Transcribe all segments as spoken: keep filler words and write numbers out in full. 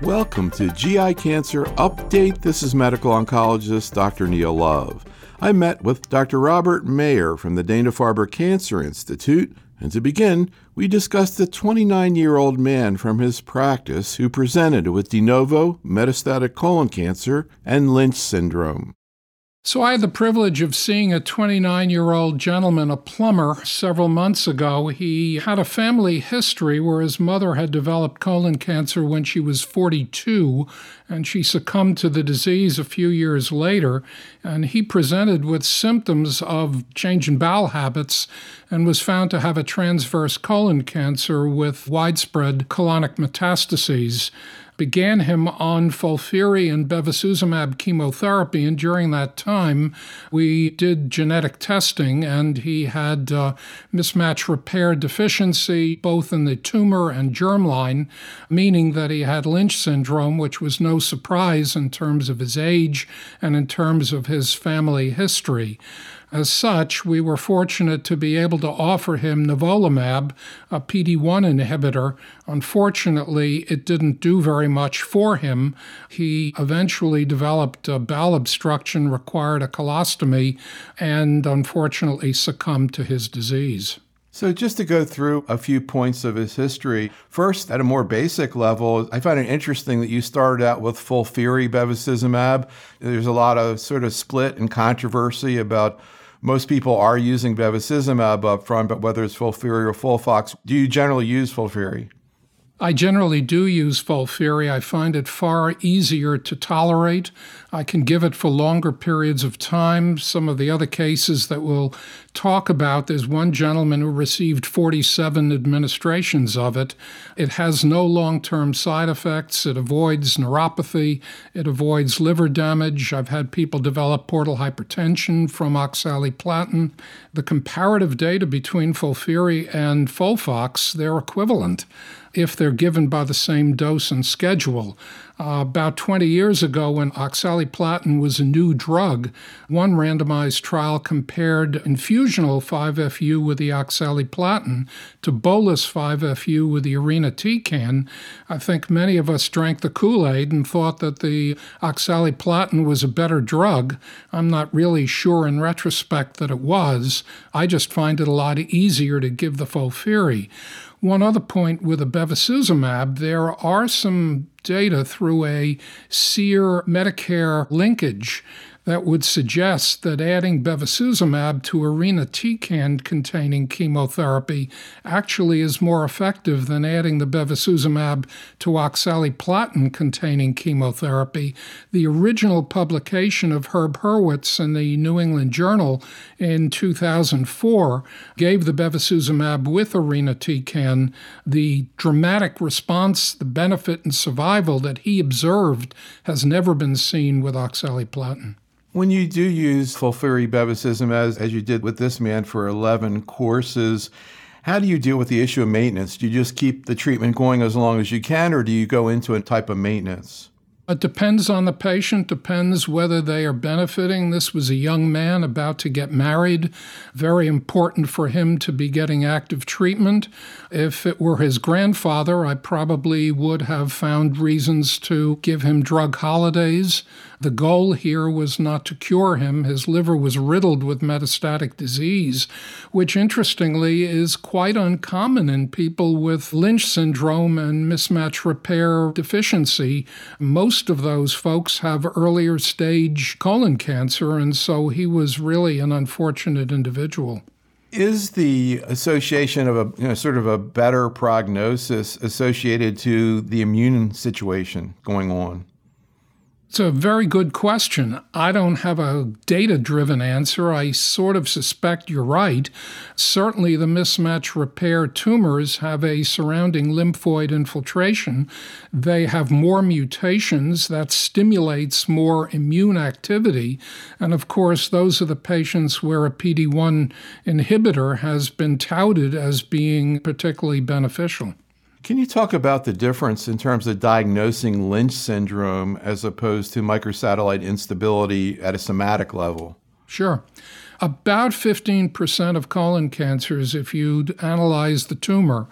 Welcome to G I Cancer Update. This is medical oncologist Doctor Neil Love. I met with Doctor Robert Mayer from the Dana-Farber Cancer Institute, and to begin, we discussed a twenty-nine-year-old man from his practice who presented with de novo metastatic colon cancer and Lynch syndrome. So I had the privilege of seeing a twenty-nine-year-old gentleman, a plumber, several months ago. He had a family history where his mother had developed colon cancer when she was forty-two, and she succumbed to the disease a few years later. And he presented with symptoms of change in bowel habits and was found to have a transverse colon cancer with widespread colonic metastases. Began him on FOLFIRI and bevacizumab chemotherapy, and during that time, we did genetic testing, and he had uh, mismatch repair deficiency both in the tumor and germline, meaning that he had Lynch syndrome, which was no surprise in terms of his age and in terms of his family history. As such, we were fortunate to be able to offer him nivolumab, a P D one inhibitor. Unfortunately, it didn't do very much for him. He eventually developed a bowel obstruction, required a colostomy, and unfortunately succumbed to his disease. So just to go through a few points of his history, first, at a more basic level, I find it interesting that you started out with FOLFIRI bevacizumab. There's a lot of sort of split and controversy about most people are using bevacizumab up front, but whether it's FOLFIRI or FOLFOX, do you generally use FOLFIRI? I generally do use FOLFIRI. I find it far easier to tolerate. I can give it for longer periods of time. Some of the other cases that we'll talk about, there's one gentleman who received forty-seven administrations of it. It has no long-term side effects. It avoids neuropathy. It avoids liver damage. I've had people develop portal hypertension from oxaliplatin. The comparative data between FOLFIRI and FOLFOX, they're equivalent if they're given by the same dose and schedule. Uh, about twenty years ago, when oxaliplatin was a new drug, one randomized trial compared infusional five F U with the oxaliplatin to bolus five F U with the irinotecan. I think many of us drank the Kool-Aid and thought that the oxaliplatin was a better drug. I'm not really sure in retrospect that it was. I just find it a lot easier to give the FOLFIRI. One other point with the bevacizumab, there are some data through a SEER Medicare linkage that would suggest that adding bevacizumab to irinotecan-containing chemotherapy actually is more effective than adding the bevacizumab to oxaliplatin-containing chemotherapy. The original publication of Herb Hurwitz in the New England Journal in two thousand four gave the bevacizumab with irinotecan the dramatic response, the benefit, and survival that he observed has never been seen with oxaliplatin. When you do use FOLFIRI bevacizumab, as, as you did with this man for eleven courses, how do you deal with the issue of maintenance? Do you just keep the treatment going as long as you can, or do you go into a type of maintenance? It depends on the patient, depends whether they are benefiting. This was a young man about to get married. Very important for him to be getting active treatment. If it were his grandfather, I probably would have found reasons to give him drug holidays. The goal here was not to cure him. His liver was riddled with metastatic disease, which interestingly is quite uncommon in people with Lynch syndrome and mismatch repair deficiency. Most of those folks have earlier stage colon cancer, and so he was really an unfortunate individual. Is the association of a you know, sort of a better prognosis associated to the immune situation going on? It's a very good question. I don't have a data-driven answer. I sort of suspect you're right. Certainly the mismatch repair tumors have a surrounding lymphoid infiltration. They have more mutations that stimulates more immune activity. And of course, those are the patients where a P D one inhibitor has been touted as being particularly beneficial. Can you talk about the difference in terms of diagnosing Lynch syndrome as opposed to microsatellite instability at a somatic level? Sure. About fifteen percent of colon cancers, if you'd analyze the tumor,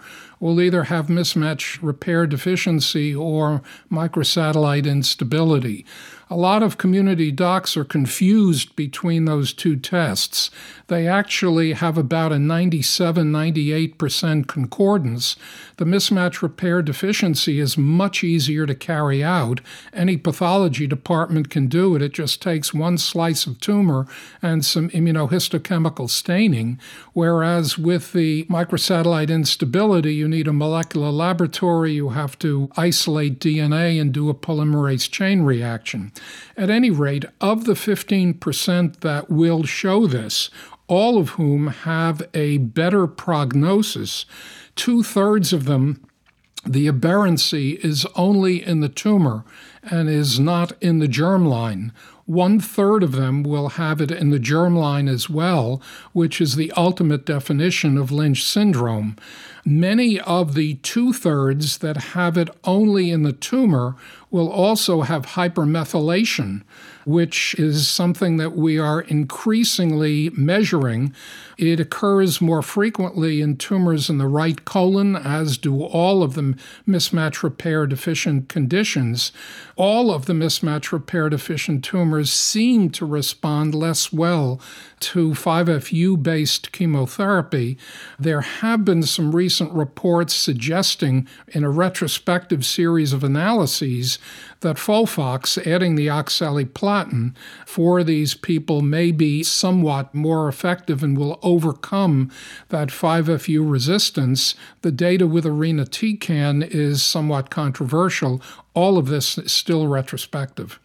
will either have mismatch repair deficiency or microsatellite instability. A lot of community docs are confused between those two tests. They actually have about a ninety-seven, ninety-eight percent concordance. The mismatch repair deficiency is much easier to carry out. Any pathology department can do it. It just takes one slice of tumor and some immunohistochemical staining, whereas with the microsatellite instability, you need a molecular laboratory, you have to isolate D N A and do a polymerase chain reaction. At any rate, of the fifteen percent that will show this, all of whom have a better prognosis, two-thirds of them, the aberrancy is only in the tumor and is not in the germline. One-third of them will have it in the germline as well, which is the ultimate definition of Lynch syndrome. Many of the two-thirds that have it only in the tumor will also have hypermethylation, which is something that we are increasingly measuring. It occurs more frequently in tumors in the right colon, as do all of the mismatch repair deficient conditions. All of the mismatch repair deficient tumors seem to respond less well to five F U-based chemotherapy. There have been some recent reports suggesting in a retrospective series of analyses that FOLFOX, adding the oxaliplatin, for these people may be somewhat more effective and will overcome that five F U resistance. The data with irinotecan is somewhat controversial. All of this is still retrospective.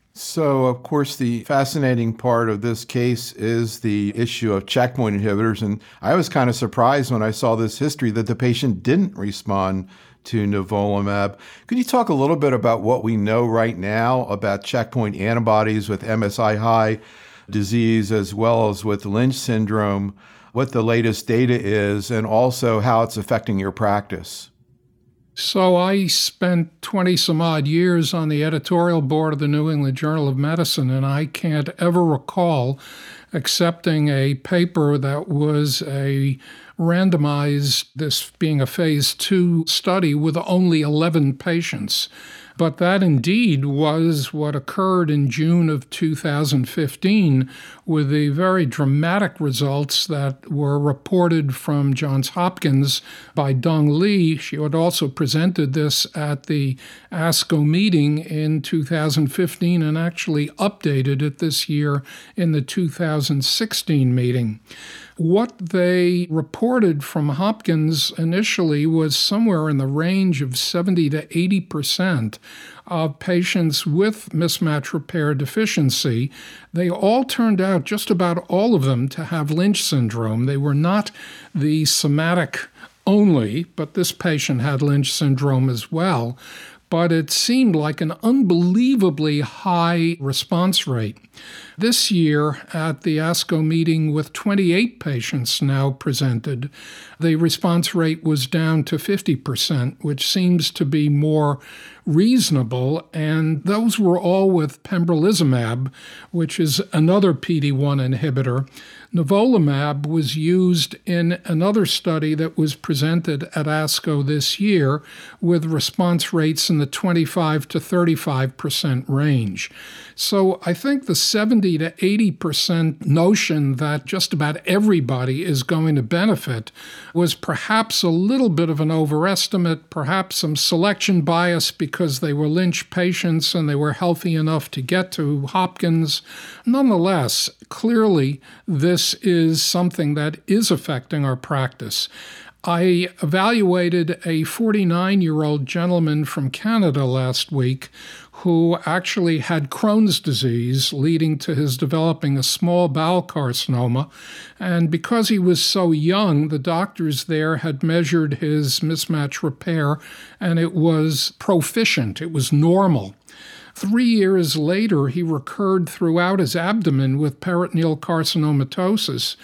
So, of course, the fascinating part of this case is the issue of checkpoint inhibitors. And I was kind of surprised when I saw this history that the patient didn't respond to nivolumab. Could you talk a little bit about what we know right now about checkpoint antibodies with M S I high disease as well as with Lynch syndrome, what the latest data is, and also how it's affecting your practice? So I spent twenty some odd years on the editorial board of the New England Journal of Medicine, and I can't ever recall accepting a paper that was a randomized, this being a phase two study with only eleven patients. But that indeed was what occurred in June of two thousand fifteen with the very dramatic results that were reported from Johns Hopkins by Dong Li. She had also presented this at the ASCO meeting in two thousand fifteen and actually updated it this year in the two thousand sixteen meeting. What they reported from Hopkins initially was somewhere in the range of seventy to eighty percent of patients with mismatch repair deficiency. They all turned out, just about all of them, to have Lynch syndrome. They were not the somatic only, but this patient had Lynch syndrome as well. But it seemed like an unbelievably high response rate. This year, at the ASCO meeting with twenty-eight patients now presented, the response rate was down to fifty percent, which seems to be more reasonable, and those were all with pembrolizumab, which is another P D one inhibitor. Nivolumab was used in another study that was presented at ASCO this year with response rates in the twenty-five to thirty-five percent range. So I think the seventy to eighty percent notion that just about everybody is going to benefit was perhaps a little bit of an overestimate, perhaps some selection bias because they were Lynch patients and they were healthy enough to get to Hopkins. Nonetheless, clearly this is something that is affecting our practice. I evaluated a forty-nine-year-old gentleman from Canada last week who actually had Crohn's disease, leading to his developing a small bowel carcinoma. And because he was so young, the doctors there had measured his mismatch repair, and it was proficient. It was normal. Three years later, he recurred throughout his abdomen with peritoneal carcinomatosis.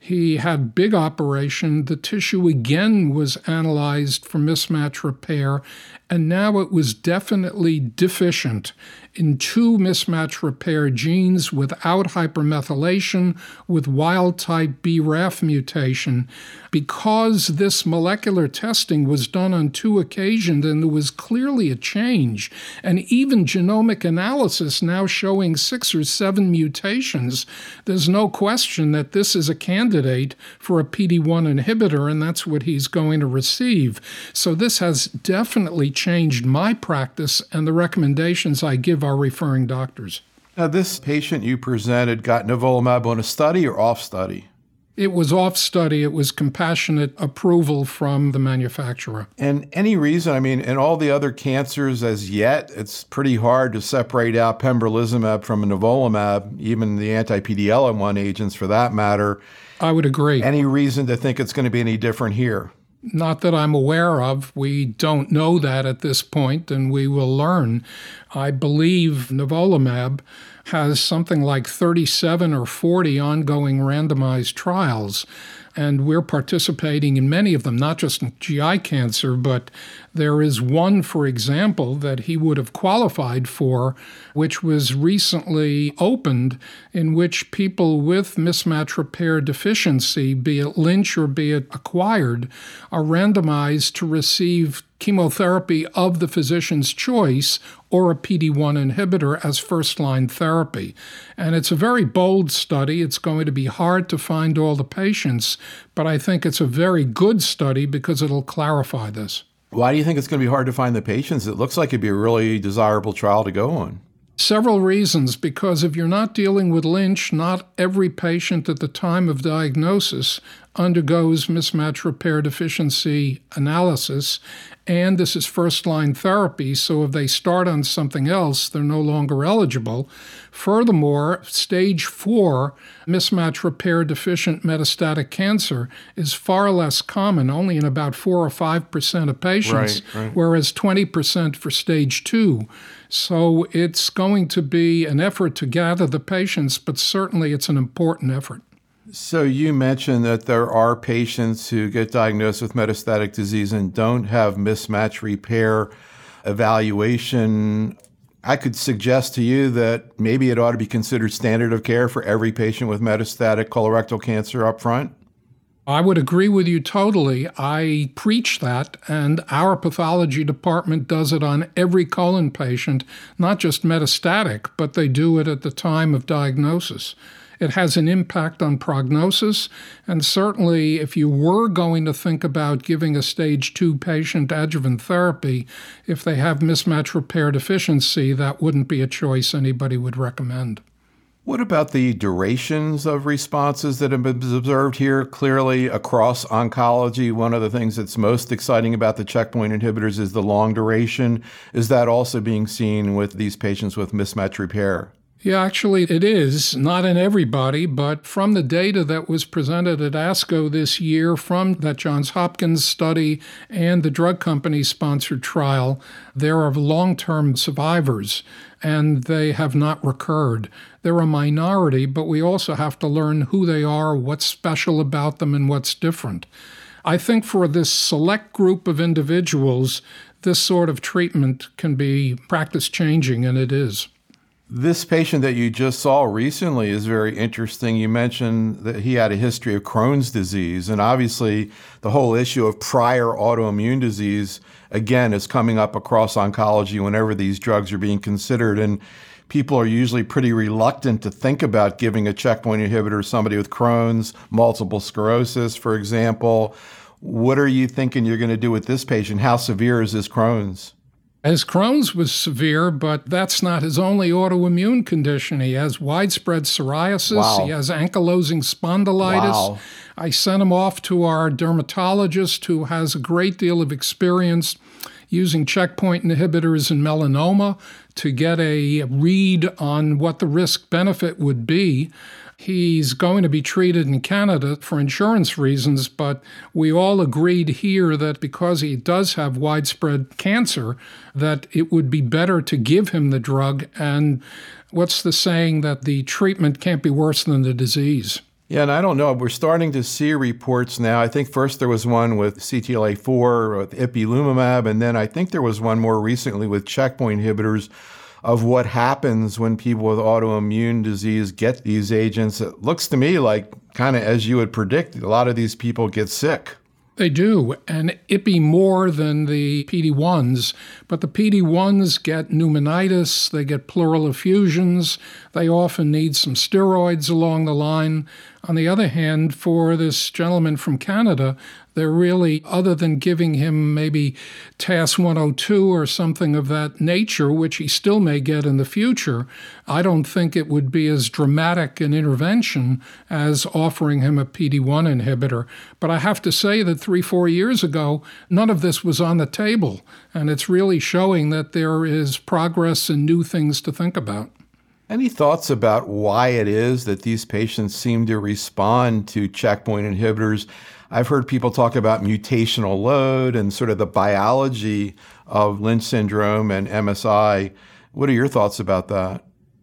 He had big operation. The tissue again was analyzed for mismatch repair, and now it was definitely deficient in two mismatch repair genes without hypermethylation with wild-type B R A F mutation. Because this molecular testing was done on two occasions and there was clearly a change, and even genomic analysis now showing six or seven mutations, there's no question that this is a candidate for a P D one inhibitor, and that's what he's going to receive. So this has definitely changed my practice and the recommendations I give our referring doctors. Now, this patient you presented got nivolumab on a study or off study? It was off study. It was compassionate approval from the manufacturer. And any reason, I mean, in all the other cancers as yet, it's pretty hard to separate out pembrolizumab from nivolumab, even the anti-P D L one agents for that matter. I would agree. Any reason to think it's going to be any different here? Not that I'm aware of. We don't know that at this point, and we will learn. I believe nivolumab has something like thirty-seven or forty ongoing randomized trials, and we're participating in many of them, not just in G I cancer, but there is one, for example, that he would have qualified for, which was recently opened, in which people with mismatch repair deficiency, be it Lynch or be it acquired, are randomized to receive chemotherapy of the physician's choice or a P D one inhibitor as first-line therapy. And it's a very bold study. It's going to be hard to find all the patients, but I think it's a very good study because it'll clarify this. Why do you think it's going to be hard to find the patients? It looks like it'd be a really desirable trial to go on. Several reasons, because if you're not dealing with Lynch, not every patient at the time of diagnosis undergoes mismatch repair deficiency analysis, and this is first-line therapy, so if they start on something else, they're no longer eligible. Furthermore, stage four mismatch repair deficient metastatic cancer is far less common, only in about four or five percent of patients, right, right. whereas twenty percent for stage two. So it's going to be an effort to gather the patients, but certainly it's an important effort. So you mentioned that there are patients who get diagnosed with metastatic disease and don't have mismatch repair evaluation. I could suggest to you that maybe it ought to be considered standard of care for every patient with metastatic colorectal cancer up front. I would agree with you totally. I preach that, and our pathology department does it on every colon patient, not just metastatic, but they do it at the time of diagnosis. It has an impact on prognosis, and certainly if you were going to think about giving a stage two patient adjuvant therapy, if they have mismatch repair deficiency, that wouldn't be a choice anybody would recommend. What about the durations of responses that have been observed here? Clearly, across oncology, one of the things that's most exciting about the checkpoint inhibitors is the long duration. Is that also being seen with these patients with mismatch repair? Yeah, actually it is, not in everybody, but from the data that was presented at ASCO this year from that Johns Hopkins study and the drug company-sponsored trial, there are long-term survivors, and they have not recurred. They're a minority, but we also have to learn who they are, what's special about them, and what's different. I think for this select group of individuals, this sort of treatment can be practice-changing, and it is. This patient that you just saw recently is very interesting. You mentioned that he had a history of Crohn's disease, and obviously the whole issue of prior autoimmune disease, again, is coming up across oncology whenever these drugs are being considered, and people are usually pretty reluctant to think about giving a checkpoint inhibitor to somebody with Crohn's, multiple sclerosis, for example. What are you thinking you're going to do with this patient? How severe is this Crohn's? His Crohn's was severe, but that's not his only autoimmune condition. He has widespread psoriasis. Wow. He has ankylosing spondylitis. Wow. I sent him off to our dermatologist who has a great deal of experience using checkpoint inhibitors in melanoma to get a read on what the risk-benefit would be. He's going to be treated in Canada for insurance reasons, but we all agreed here that because he does have widespread cancer, that it would be better to give him the drug. And what's the saying that the treatment can't be worse than the disease? Yeah, and I don't know. We're starting to see reports now. I think first there was one with C T L A four, with ipilimumab, and then I think there was one more recently with checkpoint inhibitors of what happens when people with autoimmune disease get these agents. It looks to me like, kind of as you would predict, a lot of these people get sick. They do, and Ipi more than the P D ones, but the P D ones get pneumonitis, they get pleural effusions, they often need some steroids along the line. On the other hand, for this gentleman from Canada, they're really, other than giving him maybe T A S one oh two or something of that nature, which he still may get in the future, I don't think it would be as dramatic an intervention as offering him a P D one inhibitor. But I have to say that three, four years ago, none of this was on the table, and it's really showing that there is progress and new things to think about. Any thoughts about why it is that these patients seem to respond to checkpoint inhibitors? I've heard people talk about mutational load and sort of the biology of Lynch syndrome and M S I. What are your thoughts about that?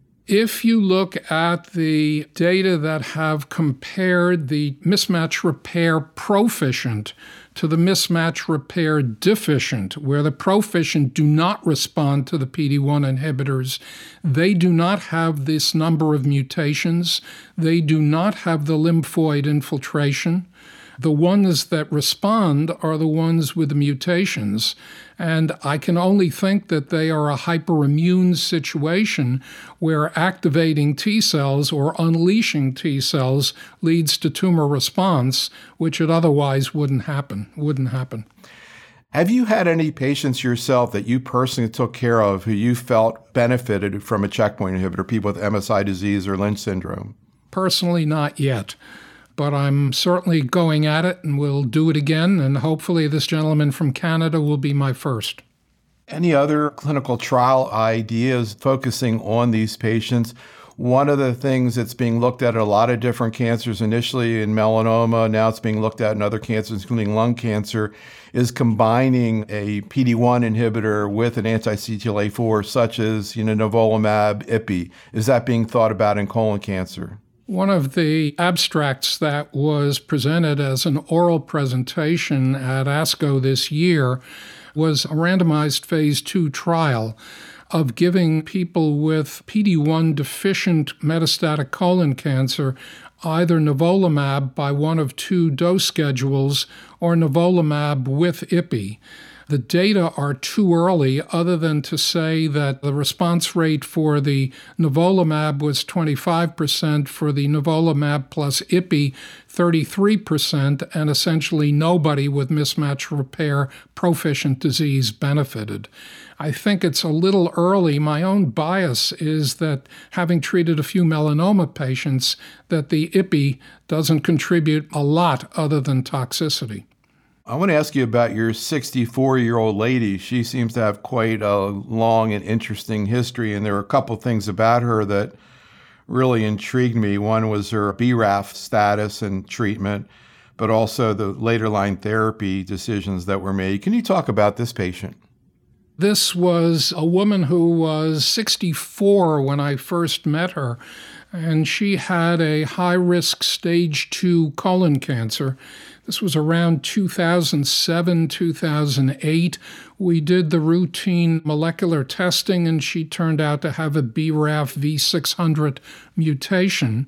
If you look at the data that have compared the mismatch repair proficient to the mismatch repair deficient, where the proficient do not respond to the P D one inhibitors, they do not have this number of mutations. They do not have the lymphoid infiltration. The ones that respond are the ones with the mutations. And I can only think that they are a hyperimmune situation where activating T cells or unleashing T cells leads to tumor response, which it otherwise wouldn't happen, wouldn't happen. Have you had any patients yourself that you personally took care of who you felt benefited from a checkpoint inhibitor, people with M S I disease or Lynch syndrome? Personally, not yet. But I'm certainly going at it, and we'll do it again, and hopefully this gentleman from Canada will be my first. Any other clinical trial ideas focusing on these patients? One of the things that's being looked at in a lot of different cancers, initially in melanoma, now it's being looked at in other cancers, including lung cancer, is combining a P D one inhibitor with an anti-C T L A four, such as you know, nivolumab, Ipi. Is that being thought about in colon cancer? One of the abstracts that was presented as an oral presentation at ASCO this year was a randomized phase two trial of giving people with P D one deficient metastatic colon cancer either nivolumab by one of two dose schedules or nivolumab with Ipi. The data are too early, other than to say that the response rate for the nivolumab was twenty-five percent, for the nivolumab plus Ipi thirty-three percent, and essentially nobody with mismatch repair proficient disease benefited. I think it's a little early. My own bias is that, having treated a few melanoma patients, that the Ipi doesn't contribute a lot other than toxicity. I want to ask you about your sixty-four-year-old lady. She seems to have quite a long and interesting history, and there are a couple things about her that really intrigued me. One was her B R A F status and treatment, but also the later line therapy decisions that were made. Can you talk about this patient? This was a woman who was sixty-four when I first met her, and she had a high-risk stage two colon cancer. This was around two thousand seven, two thousand eight. We did the routine molecular testing, and she turned out to have a B R A F V six hundred mutation.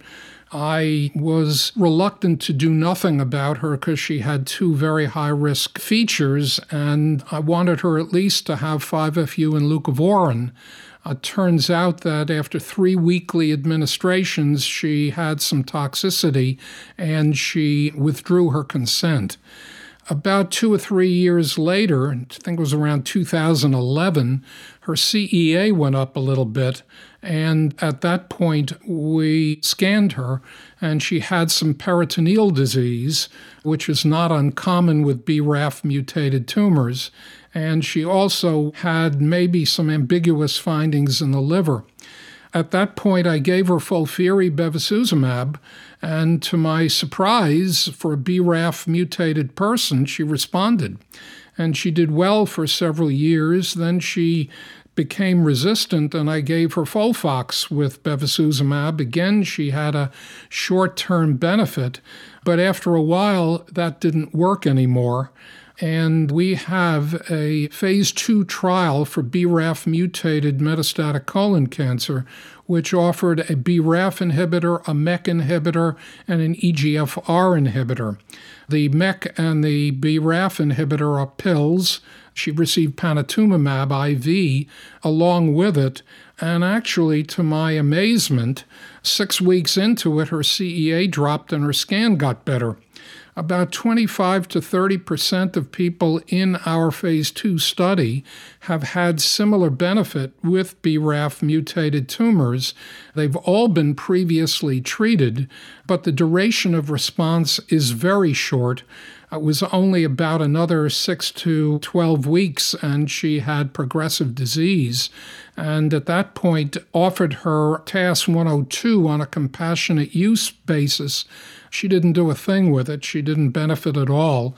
I was reluctant to do nothing about her because she had two very high-risk features, and I wanted her at least to have five F U and leucovorin. It turns out that after three weekly administrations, she had some toxicity, and she withdrew her consent. About two or three years later, I think it was around two thousand eleven, her C E A went up a little bit, and at that point we scanned her, and she had some peritoneal disease, which is not uncommon with B R A F mutated tumors, and she also had maybe some ambiguous findings in the liver. At that point, I gave her FOLFIRI bevacizumab, and to my surprise, for a B R A F mutated person, she responded. And she did well for several years. Then she became resistant, and I gave her Folfox with bevacizumab. Again, she had a short-term benefit, but after a while, that didn't work anymore. And we have a phase two trial for B R A F-mutated metastatic colon cancer, which offered a B R A F inhibitor, a M E K inhibitor, and an E G F R inhibitor. The M E K and the B R A F inhibitor are pills. She received panitumumab I V along with it, and actually, to my amazement, six weeks into it, her C E A dropped and her scan got better. About twenty-five to thirty percent of people in our phase two study have had similar benefit with B R A F-mutated tumors. They've all been previously treated, but the duration of response is very short. It was only about another six to twelve weeks, and she had progressive disease. And at that point, offered her T A S one oh two on a compassionate use basis. She didn't do a thing with it. She didn't benefit at all.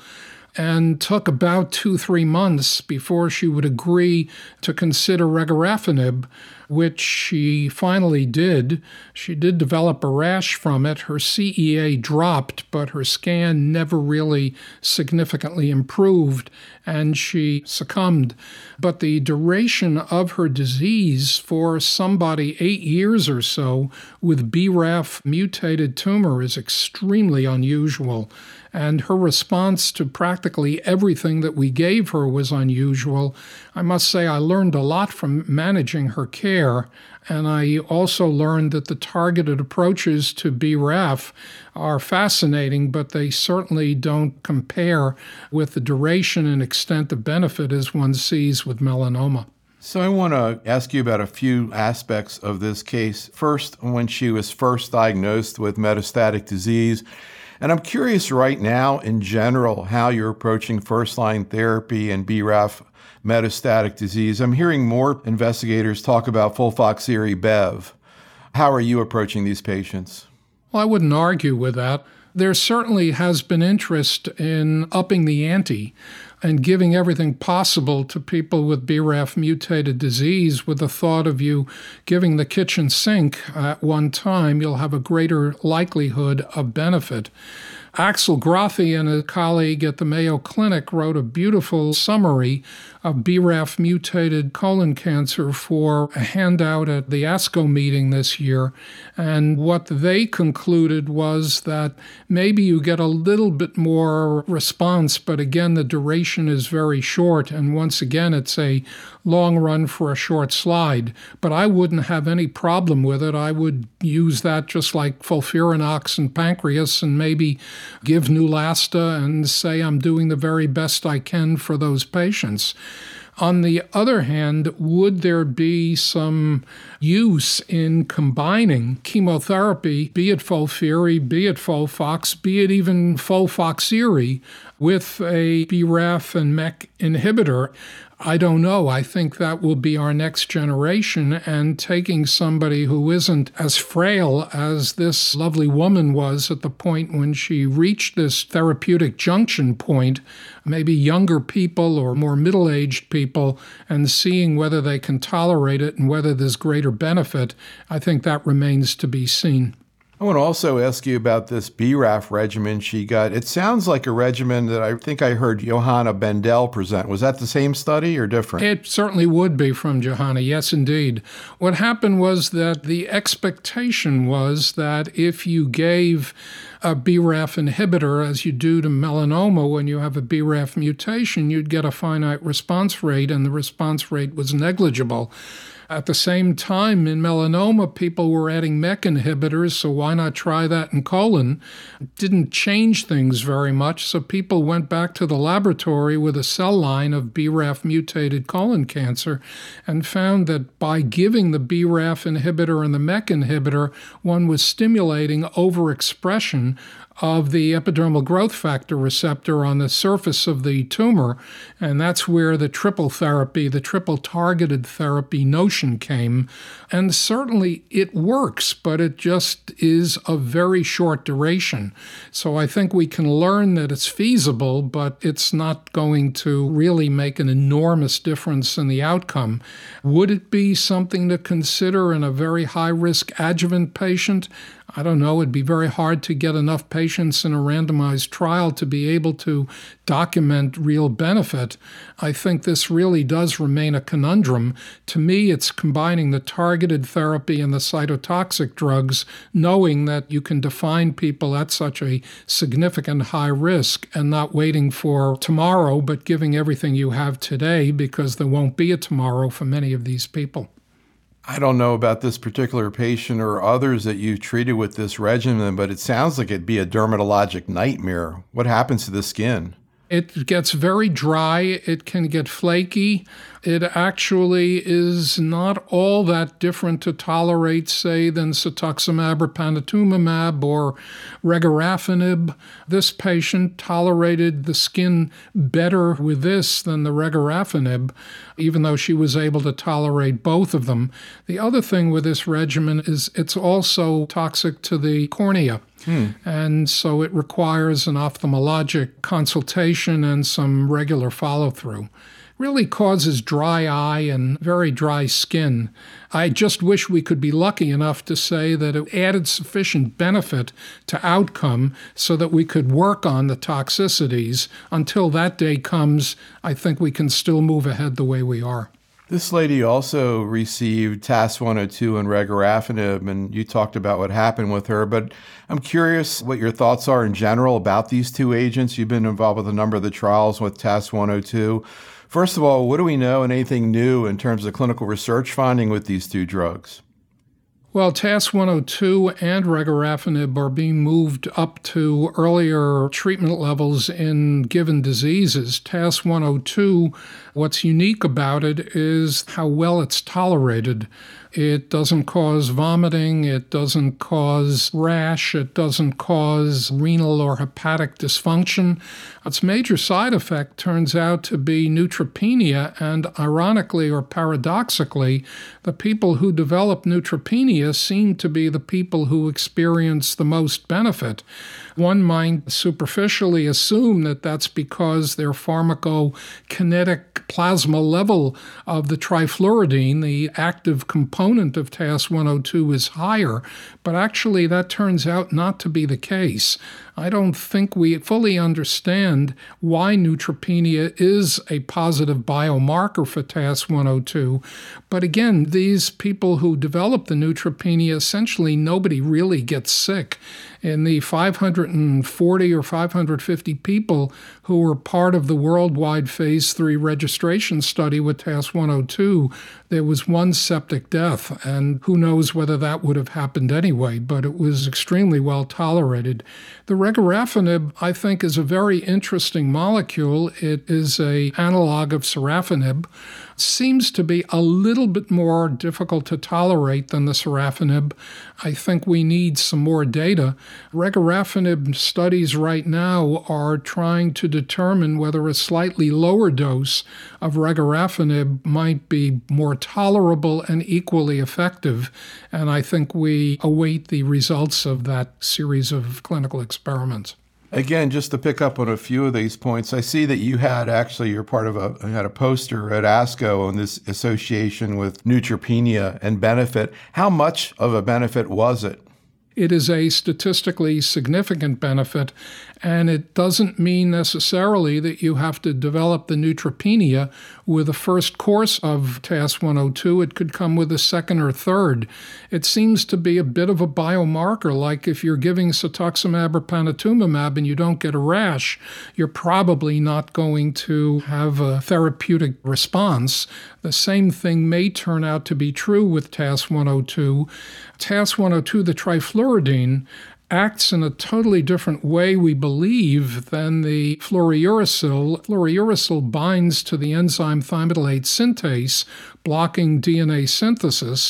And took about two, three months before she would agree to consider regorafenib, which she finally did. She did develop a rash from it. Her C E A dropped, but her scan never really significantly improved, and she succumbed. But the duration of her disease for somebody eight years or so with B R A F-mutated tumor is extremely unusual. And her response to practically everything that we gave her was unusual. I must say I learned a lot from managing her care, and I also learned that the targeted approaches to B R A F are fascinating, but they certainly don't compare with the duration and extent of benefit as one sees with melanoma. So I want to ask you about a few aspects of this case. First, when she was first diagnosed with metastatic disease, and I'm curious right now, in general, how you're approaching first-line therapy and B R A F metastatic disease. I'm hearing more investigators talk about FOLFOXIRI-Bev. How are you approaching these patients? Well, I wouldn't argue with that. There certainly has been interest in upping the ante and giving everything possible to people with B R A F-mutated disease with the thought of you giving the kitchen sink at one time, you'll have a greater likelihood of benefit. Axel Grothe and a colleague at the Mayo Clinic wrote a beautiful summary of B R A F-mutated colon cancer for a handout at the ASCO meeting this year. And what they concluded was that maybe you get a little bit more response, but again, the duration is very short. And once again, it's a long run for a short slide. But I wouldn't have any problem with it. I would use that just like FOLFIRINOX and pancreas and maybe give Neulasta and say I'm doing the very best I can for those patients. On the other hand, would there be some use in combining chemotherapy, be it FOLFIRI, be it FOLFOX, be it even FOLFOXIRI, with a B R A F and M E K inhibitor? I don't know. I think that will be our next generation, and taking somebody who isn't as frail as this lovely woman was at the point when she reached this therapeutic junction point, maybe younger people or more middle-aged people, and seeing whether they can tolerate it and whether there's greater benefit, I think that remains to be seen. I want to also ask you about this B R A F regimen she got. It sounds like a regimen that I think I heard Johanna Bendell present. Was that the same study or different? It certainly would be from Johanna, yes, indeed. What happened was that the expectation was that if you gave a B R A F inhibitor, as you do to melanoma when you have a B R A F mutation, you'd get a finite response rate, and the response rate was negligible. At the same time, in melanoma, people were adding M E K inhibitors, so why not try that in colon? It didn't change things very much, so people went back to the laboratory with a cell line of B R A F-mutated colon cancer and found that by giving the B R A F inhibitor and the M E K inhibitor, one was stimulating overexpression of the epidermal growth factor receptor on the surface of the tumor, and that's where the triple therapy, the triple targeted therapy notion remission came. And certainly it works, but it just is of very short duration. So I think we can learn that it's feasible, but it's not going to really make an enormous difference in the outcome. Would it be something to consider in a very high-risk adjuvant patient? I don't know. It'd be very hard to get enough patients in a randomized trial to be able to document real benefit. I think this really does remain a conundrum. To me, it's combining the targeted therapy and the cytotoxic drugs, knowing that you can define people at such a significant high risk and not waiting for tomorrow, but giving everything you have today, because there won't be a tomorrow for many of these people. I don't know about this particular patient or others that you've treated with this regimen, but it sounds like it'd be a dermatologic nightmare. What happens to the skin? It gets very dry. It can get flaky. It actually is not all that different to tolerate, say, than cetuximab or panitumumab or regorafenib. This patient tolerated the skin better with this than the regorafenib, even though she was able to tolerate both of them. The other thing with this regimen is it's also toxic to the cornea. Hmm. And so it requires an ophthalmologic consultation and some regular follow-through. Really causes dry eye and very dry skin. I just wish we could be lucky enough to say that it added sufficient benefit to outcome so that we could work on the toxicities. Until that day comes, I think we can still move ahead the way we are. This lady also received T A S one oh two and regorafenib, and you talked about what happened with her, but I'm curious what your thoughts are in general about these two agents. You've been involved with a number of the trials with T A S one oh two. First of all, what do we know and anything new in terms of clinical research finding with these two drugs? Well, T A S one oh two and regorafenib are being moved up to earlier treatment levels in given diseases. T A S one oh two, what's unique about it is how well it's tolerated. It doesn't cause vomiting, it doesn't cause rash, it doesn't cause renal or hepatic dysfunction. Its major side effect turns out to be neutropenia, and ironically or paradoxically, the people who develop neutropenia seem to be the people who experience the most benefit. One might superficially assume that that's because their pharmacokinetic plasma level of the trifluridine, the active component of T A S one oh two, is higher, but actually that turns out not to be the case. I don't think we fully understand why neutropenia is a positive biomarker for T A S one oh two. But again, these people who develop the neutropenia, essentially nobody really gets sick. In the five hundred forty or five hundred fifty people who were part of the worldwide phase three registration study with T A S one oh two, there was one septic death, and who knows whether that would have happened anyway, but it was extremely well tolerated. The regorafenib, I think, is a very interesting molecule. It is an analog of sorafenib. Seems to be a little bit more difficult to tolerate than the sorafenib. I think we need some more data. Regorafenib studies right now are trying to determine whether a slightly lower dose of regorafenib might be more tolerable and equally effective, and I think we await the results of that series of clinical experiments. Again, just to pick up on a few of these points, I see that you had actually, you're part of a, you had a poster at ASCO on this association with neutropenia and benefit. How much of a benefit was it? It is a statistically significant benefit, and it doesn't mean necessarily that you have to develop the neutropenia with the first course of T A S one oh two. It could come with a second or third. It seems to be a bit of a biomarker, like if you're giving cetuximab or panitumumab and you don't get a rash, you're probably not going to have a therapeutic response. The same thing may turn out to be true with T A S one oh two. T A S one oh two, the trifluridine, acts in a totally different way, we believe, than the fluorouracil. Fluorouracil binds to the enzyme thymidylate synthase, blocking D N A synthesis.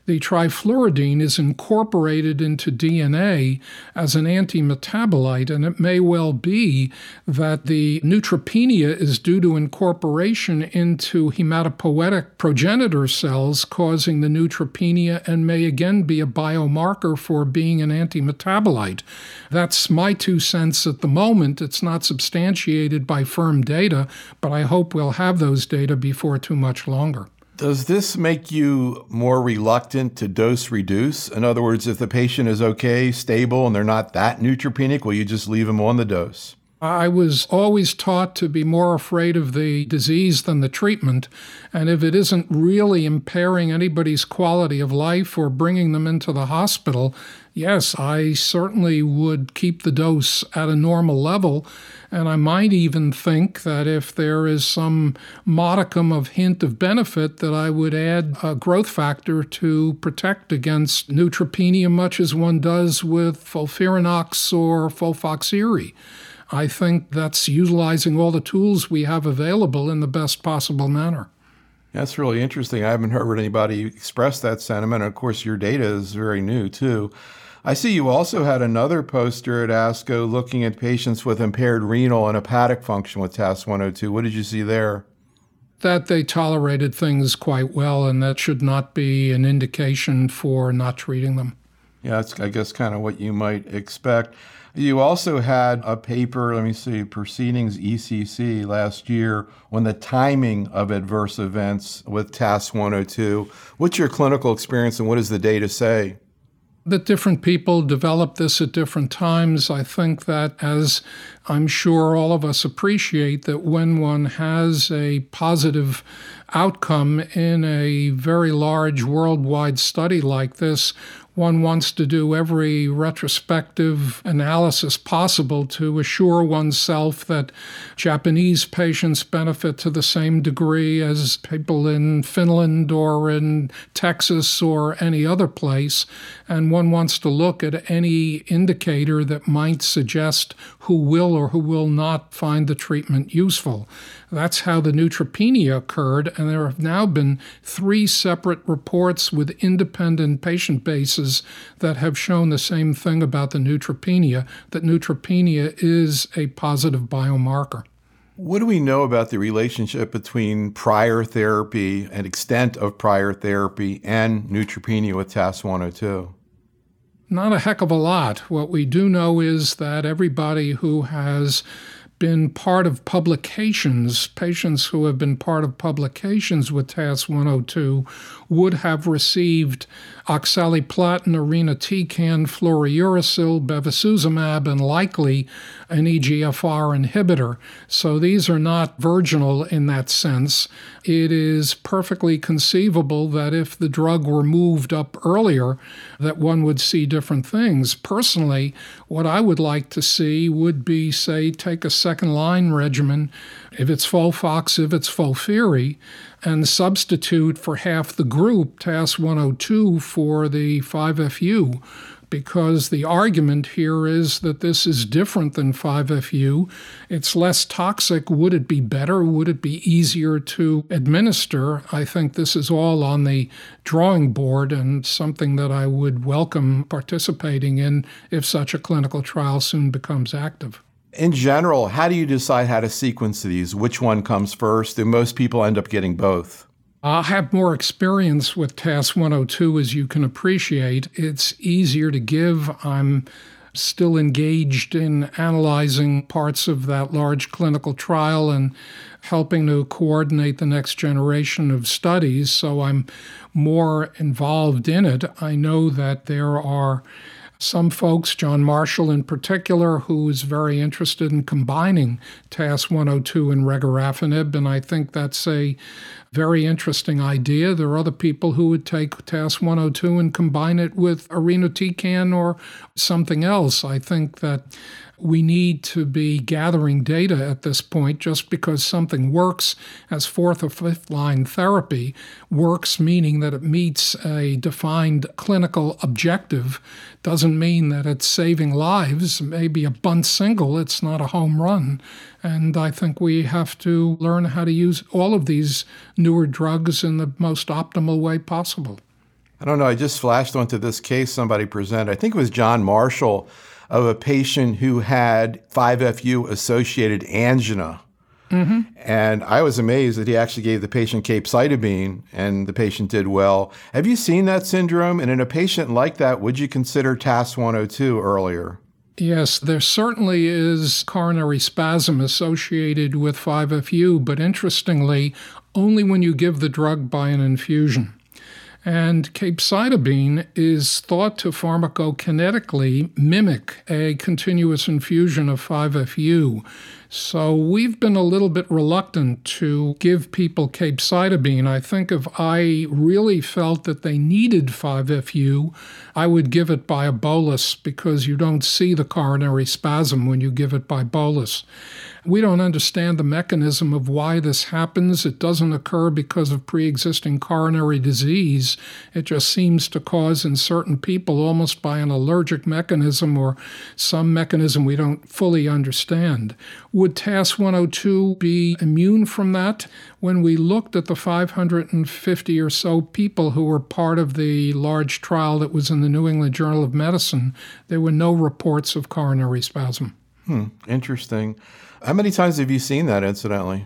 the trifluridine is incorporated into D N A as an antimetabolite, and it may well be that the neutropenia is due to incorporation into hematopoietic progenitor cells causing the neutropenia and may again be a biomarker for being an antimetabolite. That's my two cents at the moment. It's not substantiated by firm data, but I hope we'll have those data before too much longer. Does this make you more reluctant to dose reduce? In other words, if the patient is okay, stable, and they're not that neutropenic, will you just leave them on the dose? I was always taught to be more afraid of the disease than the treatment, and if it isn't really impairing anybody's quality of life or bringing them into the hospital, yes, I certainly would keep the dose at a normal level, and I might even think that if there is some modicum of hint of benefit that I would add a growth factor to protect against neutropenia much as one does with FOLFIRINOX or FOLFOXIRI. I think that's utilizing all the tools we have available in the best possible manner. That's really interesting. I haven't heard anybody express that sentiment. Of course, your data is very new, too. I see you also had another poster at ASCO looking at patients with impaired renal and hepatic function with T A S one oh two. What did you see there? That they tolerated things quite well, and that should not be an indication for not treating them. Yeah, that's, I guess, kind of what you might expect. You also had a paper, let me see, Proceedings E C C last year on the timing of adverse events with T A S one oh two. What's your clinical experience and what does the data say? That different people develop this at different times. I think that, as I'm sure all of us appreciate, that when one has a positive outcome in a very large worldwide study like this, one wants to do every retrospective analysis possible to assure oneself that Japanese patients benefit to the same degree as people in Finland or in Texas or any other place. And one wants to look at any indicator that might suggest who will or who will not find the treatment useful. That's how the neutropenia occurred, and there have now been three separate reports with independent patient bases that have shown the same thing about the neutropenia, that neutropenia is a positive biomarker. What do we know about the relationship between prior therapy and extent of prior therapy and neutropenia with T A S one oh two? Not a heck of a lot. What we do know is that everybody who has been part of publications, patients who have been part of publications with T A S one oh two would have received oxaliplatin, irinotecan, fluorouracil, bevacizumab, and likely an E G F R inhibitor. So these are not virginal in that sense. It is perfectly conceivable that if the drug were moved up earlier, that one would see different things. Personally, what I would like to see would be, say, take a second-line regimen, if it's Folfox, if it's FOLFIRI, and substitute for half the group T A S one oh two for the five F U, because the argument here is that this is different than five F U. It's less toxic. Would it be better? Would it be easier to administer? I think this is all on the drawing board and something that I would welcome participating in if such a clinical trial soon becomes active. In general, how do you decide how to sequence these? Which one comes first? Do most people end up getting both? I have more experience with T A S one oh two, as you can appreciate. It's easier to give. I'm still engaged in analyzing parts of that large clinical trial and helping to coordinate the next generation of studies, so I'm more involved in it. I know that there are some folks, John Marshall in particular, who is very interested in combining T A S one oh two and regorafenib, and I think that's a very interesting idea. There are other people who would take T A S one oh two and combine it with irinotecan or something else. I think that we need to be gathering data at this point. Just because something works as fourth or fifth line therapy, works meaning that it meets a defined clinical objective, doesn't mean that it's saving lives. Maybe a bunt single, it's not a home run. And I think we have to learn how to use all of these newer drugs in the most optimal way possible. I don't know. I just flashed onto this case somebody presented. I think it was John Marshall, of a patient who had five F U-associated angina. Mm-hmm. And I was amazed that he actually gave the patient capecitabine, and the patient did well. Have you seen that syndrome? And in a patient like that, would you consider T A S one oh two earlier? Yes, there certainly is coronary spasm associated with five F U, but interestingly, only when you give the drug by an infusion. And capecitabine is thought to pharmacokinetically mimic a continuous infusion of five F U. So we've been a little bit reluctant to give people capecitabine. I think if I really felt that they needed five F U, I would give it by a bolus because you don't see the coronary spasm when you give it by bolus. We don't understand the mechanism of why this happens. It doesn't occur because of pre-existing coronary disease. It just seems to cause in certain people almost by an allergic mechanism or some mechanism we don't fully understand. Would T A S one oh two be immune from that? When we looked at the five hundred fifty or so people who were part of the large trial that was in the New England Journal of Medicine, there were no reports of coronary spasm. Hmm, interesting. How many times have you seen that, incidentally?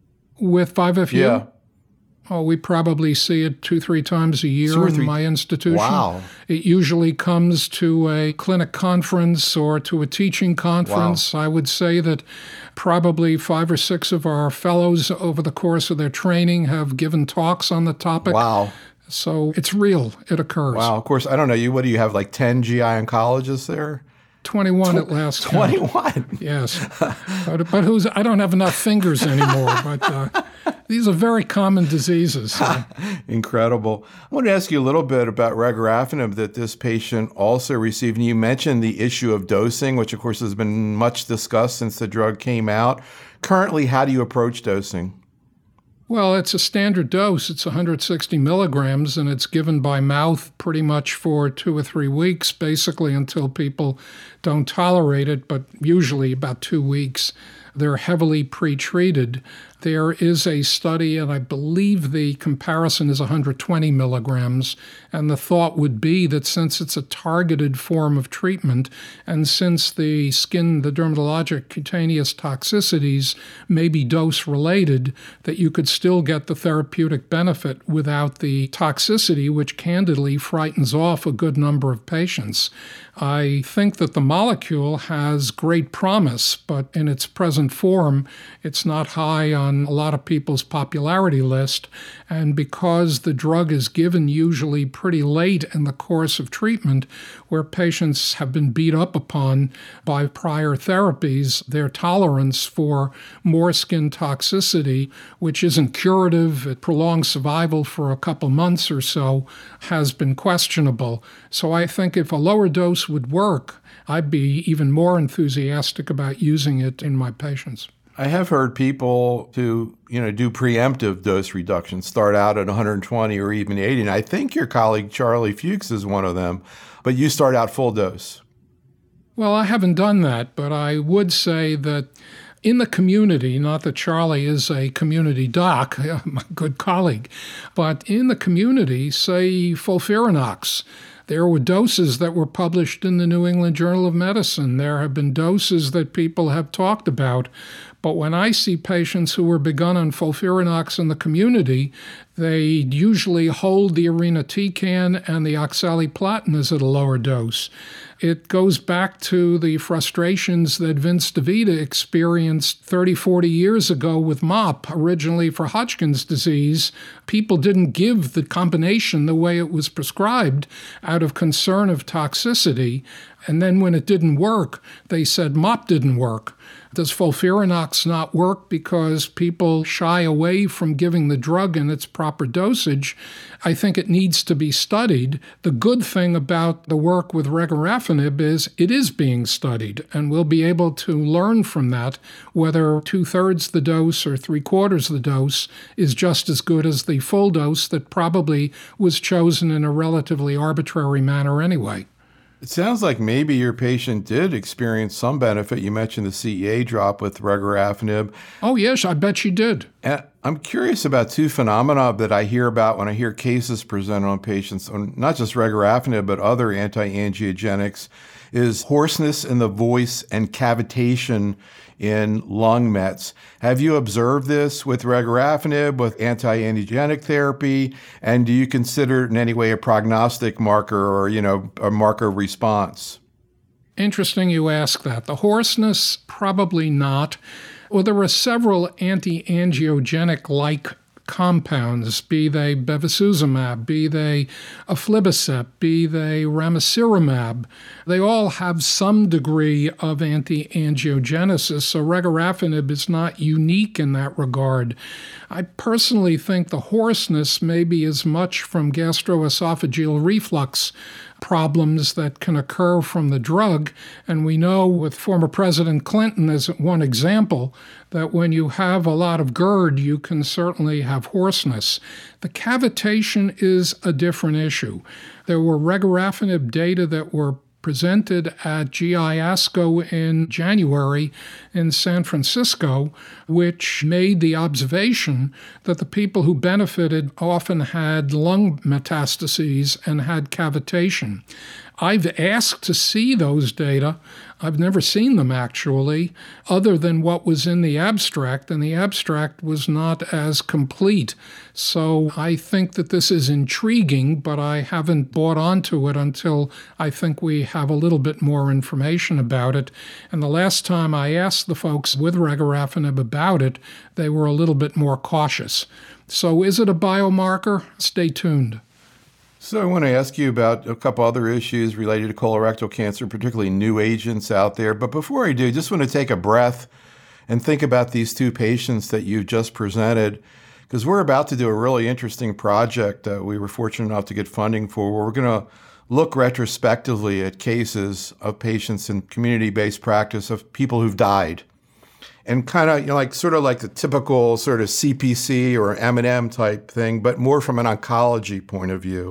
With five F U? Yeah. Oh, we probably see it two, three times a year in my institution. Wow. It usually comes to a clinic conference or to a teaching conference. Wow. I would say that probably five or six of our fellows over the course of their training have given talks on the topic. Wow. So it's real. It occurs. Wow. Of course, I don't know. You. What do you have, like ten G I oncologists there? twenty-one at last count. twenty-one? Yes. But, but who's, I don't have enough fingers anymore, but uh, these are very common diseases. So. Incredible. I want to ask you a little bit about regorafenib that this patient also received. And you mentioned the issue of dosing, which of course has been much discussed since the drug came out. Currently, how do you approach dosing? Well, it's a standard dose. It's one hundred sixty milligrams, and it's given by mouth pretty much for two or three weeks, basically until people don't tolerate it, but usually about two weeks. They're heavily pretreated. There is a study, and I believe the comparison is one hundred twenty milligrams, and the thought would be that since it's a targeted form of treatment, and since the skin, the dermatologic cutaneous toxicities may be dose-related, that you could still get the therapeutic benefit without the toxicity, which candidly frightens off a good number of patients. I think that the molecule has great promise, but in its present form, it's not high on a lot of people's popularity list. And because the drug is given usually pretty late in the course of treatment, where patients have been beat up upon by prior therapies, their tolerance for more skin toxicity, which isn't curative, it prolongs survival for a couple months or so, has been questionable. So I think if a lower dose would work, I'd be even more enthusiastic about using it in my patients. I have heard people who, you know, do preemptive dose reduction, start out at one hundred twenty or even eighty. And I think your colleague Charlie Fuchs is one of them, but you start out full dose. Well, I haven't done that, but I would say that in the community, not that Charlie is a community doc, a good colleague, but in the community, say FOLFIRINOX, there were doses that were published in the New England Journal of Medicine. There have been doses that people have talked about. But when I see patients who were begun on FOLFIRINOX in the community, they usually hold the irinotecan and the oxaliplatin as at a lower dose. It goes back to the frustrations that Vince DeVita experienced thirty, forty years ago with M O P, originally for Hodgkin's disease. People didn't give the combination the way it was prescribed out of concern of toxicity. And then when it didn't work, they said M O P didn't work. Does FOLFIRINOX not work because people shy away from giving the drug in its proper dosage? I think it needs to be studied. The good thing about the work with regorafenib is it is being studied, and we'll be able to learn from that whether two-thirds the dose or three-quarters the dose is just as good as the full dose that probably was chosen in a relatively arbitrary manner anyway. It sounds like maybe your patient did experience some benefit. You mentioned the C E A drop with regorafenib. Oh, yes, I bet she did. And I'm curious about two phenomena that I hear about when I hear cases presented on patients, on not just regorafenib, but other anti-angiogenics, is hoarseness in the voice and cavitation in lung mets. Have you observed this with regorafenib, with anti-angiogenic therapy? And do you consider it in any way a prognostic marker or, you know, a marker of response? Interesting you ask that. The hoarseness, probably not. Well, there are several anti-angiogenic-like compounds, be they bevacizumab, be they aflibercept, be they ramucirumab. They all have some degree of anti-angiogenesis, so regorafenib is not unique in that regard. I personally think the hoarseness may be as much from gastroesophageal reflux problems that can occur from the drug. And we know with former President Clinton as one example that when you have a lot of GERD, you can certainly have hoarseness. The cavitation is a different issue. There were regorafenib data that were presented at G I ASCO in January in San Francisco, which made the observation that the people who benefited often had lung metastases and had cavitation. I've asked to see those data. I've never seen them actually, other than what was in the abstract, and the abstract was not as complete. So I think that this is intriguing, but I haven't bought onto it until I think we have a little bit more information about it. And the last time I asked the folks with regorafenib about it, they were a little bit more cautious. So is it a biomarker? Stay tuned. So I want to ask you about a couple other issues related to colorectal cancer, particularly new agents out there. But before I do, I just want to take a breath and think about these two patients that you just presented, because we're about to do a really interesting project that we were fortunate enough to get funding for, where we're going to look retrospectively at cases of patients in community-based practice of people who've died. And kind of, you know, like sort of like the typical sort of C P C or M and M type thing, but more from an oncology point of view.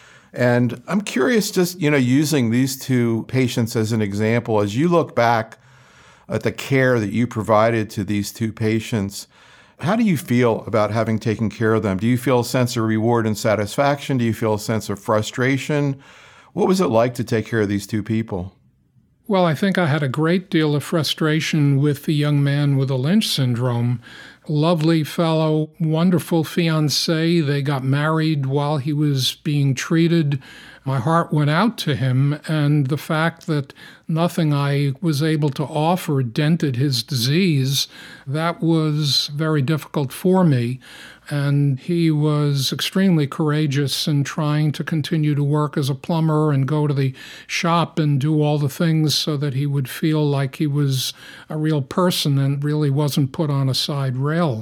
And I'm curious, just, you know, using these two patients as an example, as you look back at the care that you provided to these two patients, how do you feel about having taken care of them? Do you feel a sense of reward and satisfaction? Do you feel a sense of frustration? What was it like to take care of these two people? Well, I think I had a great deal of frustration with the young man with the Lynch syndrome. Lovely fellow, wonderful fiancé. They got married while he was being treated. My heart went out to him, and the fact that nothing I was able to offer dented his disease, that was very difficult for me. And he was extremely courageous in trying to continue to work as a plumber and go to the shop and do all the things so that he would feel like he was a real person and really wasn't put on a side rail.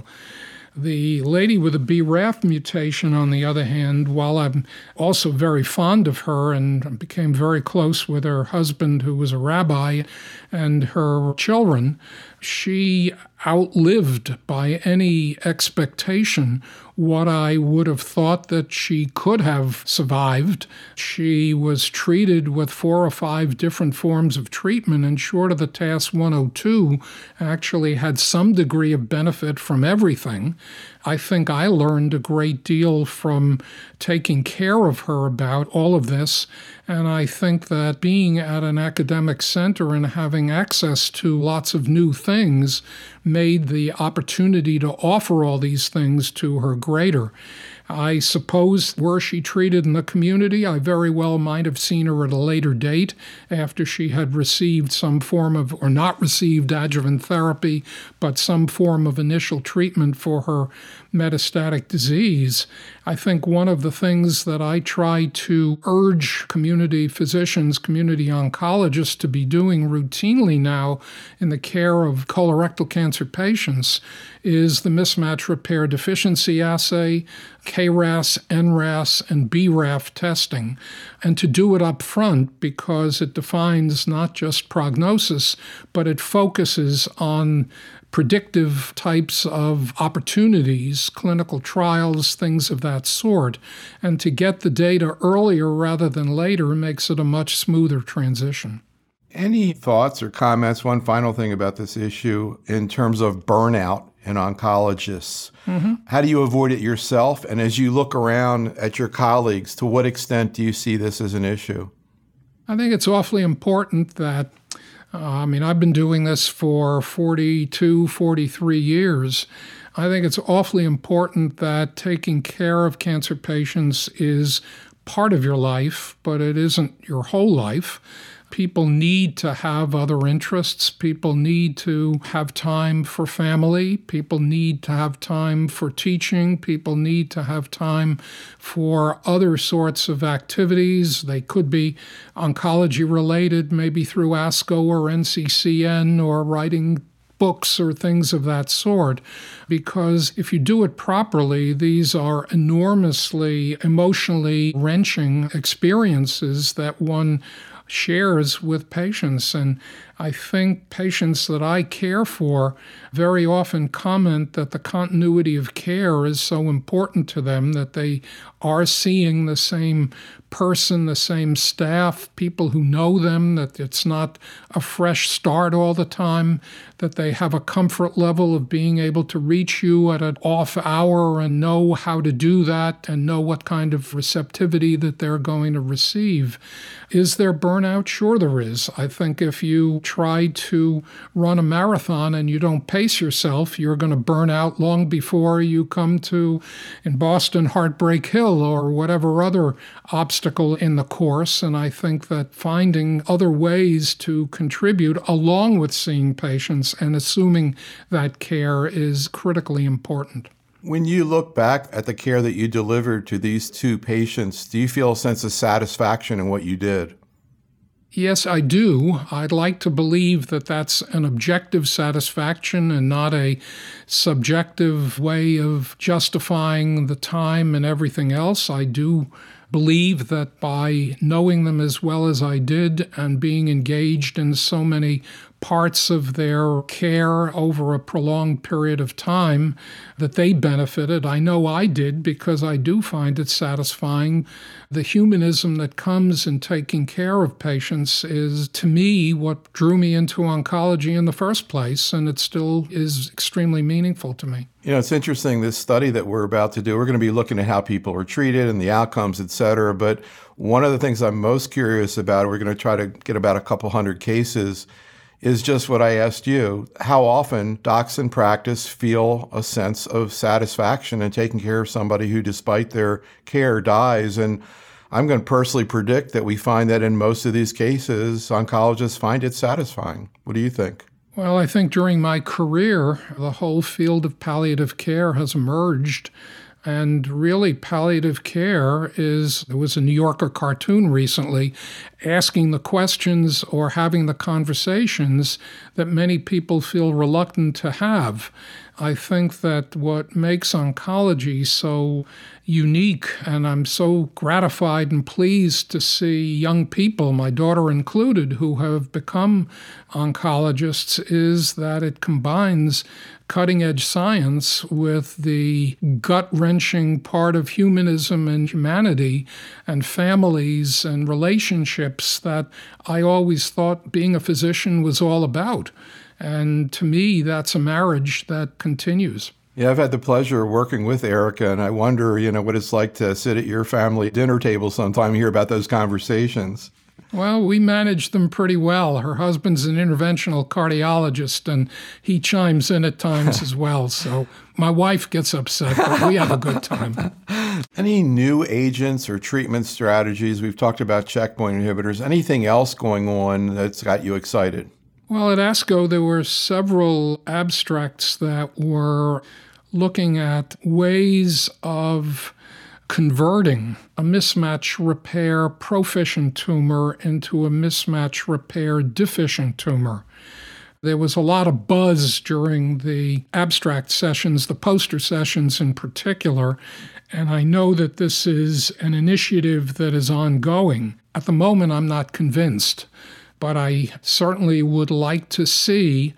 The lady with a B R A F mutation, on the other hand, while I'm also very fond of her and became very close with her husband, who was a rabbi, and her children, she outlived by any expectation what I would have thought that she could have survived. She was treated with four or five different forms of treatment, and short of the T A S one oh two, actually had some degree of benefit from everything. I think I learned a great deal from taking care of her about all of this, and I think that being at an academic center and having access to lots of new things made the opportunity to offer all these things to her greater. I suppose were she treated in the community, I very well might have seen her at a later date after she had received some form of, or not received adjuvant therapy, but some form of initial treatment for her metastatic disease. I think one of the things that I try to urge community physicians, community oncologists to be doing routinely now in the care of colorectal cancer patients is the mismatch repair deficiency assay, K R A S, N R A S, and B R A F testing, and to do it up front because it defines not just prognosis, but it focuses on predictive types of opportunities, clinical trials, things of that sort. And to get the data earlier rather than later makes it a much smoother transition. Any thoughts or comments, one final thing about this issue, in terms of burnout in oncologists. Mm-hmm. How do you avoid it yourself? And as you look around at your colleagues, to what extent do you see this as an issue? I think it's awfully important that, uh, I mean, I've been doing this for forty-two, forty-three years. I think it's awfully important that taking care of cancer patients is part of your life, but it isn't your whole life. People need to have other interests. People need to have time for family. People need to have time for teaching. People need to have time for other sorts of activities. They could be oncology related, maybe through ASCO or N C C N or writing books or things of that sort, because if you do it properly, these are enormously emotionally wrenching experiences that one shares with patients. And I think patients that I care for very often comment that the continuity of care is so important to them, that they are seeing the same person, the same staff, people who know them, that it's not a fresh start all the time, that they have a comfort level of being able to reach you at an off hour and know how to do that and know what kind of receptivity that they're going to receive. Is there burnout? Sure there is. I think if you try to run a marathon and you don't pace yourself, you're going to burn out long before you come to, in Boston, Heartbreak Hill or whatever other obstacle in the course. And I think that finding other ways to contribute along with seeing patients and assuming that care is critically important. When you look back at the care that you delivered to these two patients, do you feel a sense of satisfaction in what you did? Yes, I do. I'd like to believe that that's an objective satisfaction and not a subjective way of justifying the time and everything else. I do believe that by knowing them as well as I did and being engaged in so many parts of their care over a prolonged period of time, that they benefited. I know I did, because I do find it satisfying. The humanism that comes in taking care of patients is, to me, what drew me into oncology in the first place, and it still is extremely meaningful to me. You know, it's interesting, this study that we're about to do, we're going to be looking at how people are treated and the outcomes, et cetera. But one of the things I'm most curious about, we're going to try to get about a couple hundred cases, is just what I asked you. How often docs in practice feel a sense of satisfaction in taking care of somebody who, despite their care, dies? And I'm going to personally predict that we find that in most of these cases, oncologists find it satisfying. What do you think? Well, I think during my career, the whole field of palliative care has emerged. And really, palliative care is, there was a New Yorker cartoon recently asking the questions or having the conversations that many people feel reluctant to have. I think that what makes oncology so unique, and I'm so gratified and pleased to see young people, my daughter included, who have become oncologists, is that it combines cutting-edge science with the gut-wrenching part of humanism and humanity and families and relationships that I always thought being a physician was all about. And to me, that's a marriage that continues. Yeah, I've had the pleasure of working with Erica, and I wonder, you know, what it's like to sit at your family dinner table sometime and hear about those conversations. Well, we manage them pretty well. Her husband's an interventional cardiologist, and he chimes in at times as well. So my wife gets upset, but we have a good time. Any new agents or treatment strategies? We've talked about checkpoint inhibitors. Anything else going on that's got you excited? Well, at ASCO, there were several abstracts that were looking at ways of converting a mismatch repair proficient tumor into a mismatch repair deficient tumor. There was a lot of buzz during the abstract sessions, the poster sessions in particular, and I know that this is an initiative that is ongoing. At the moment, I'm not convinced, but I certainly would like to see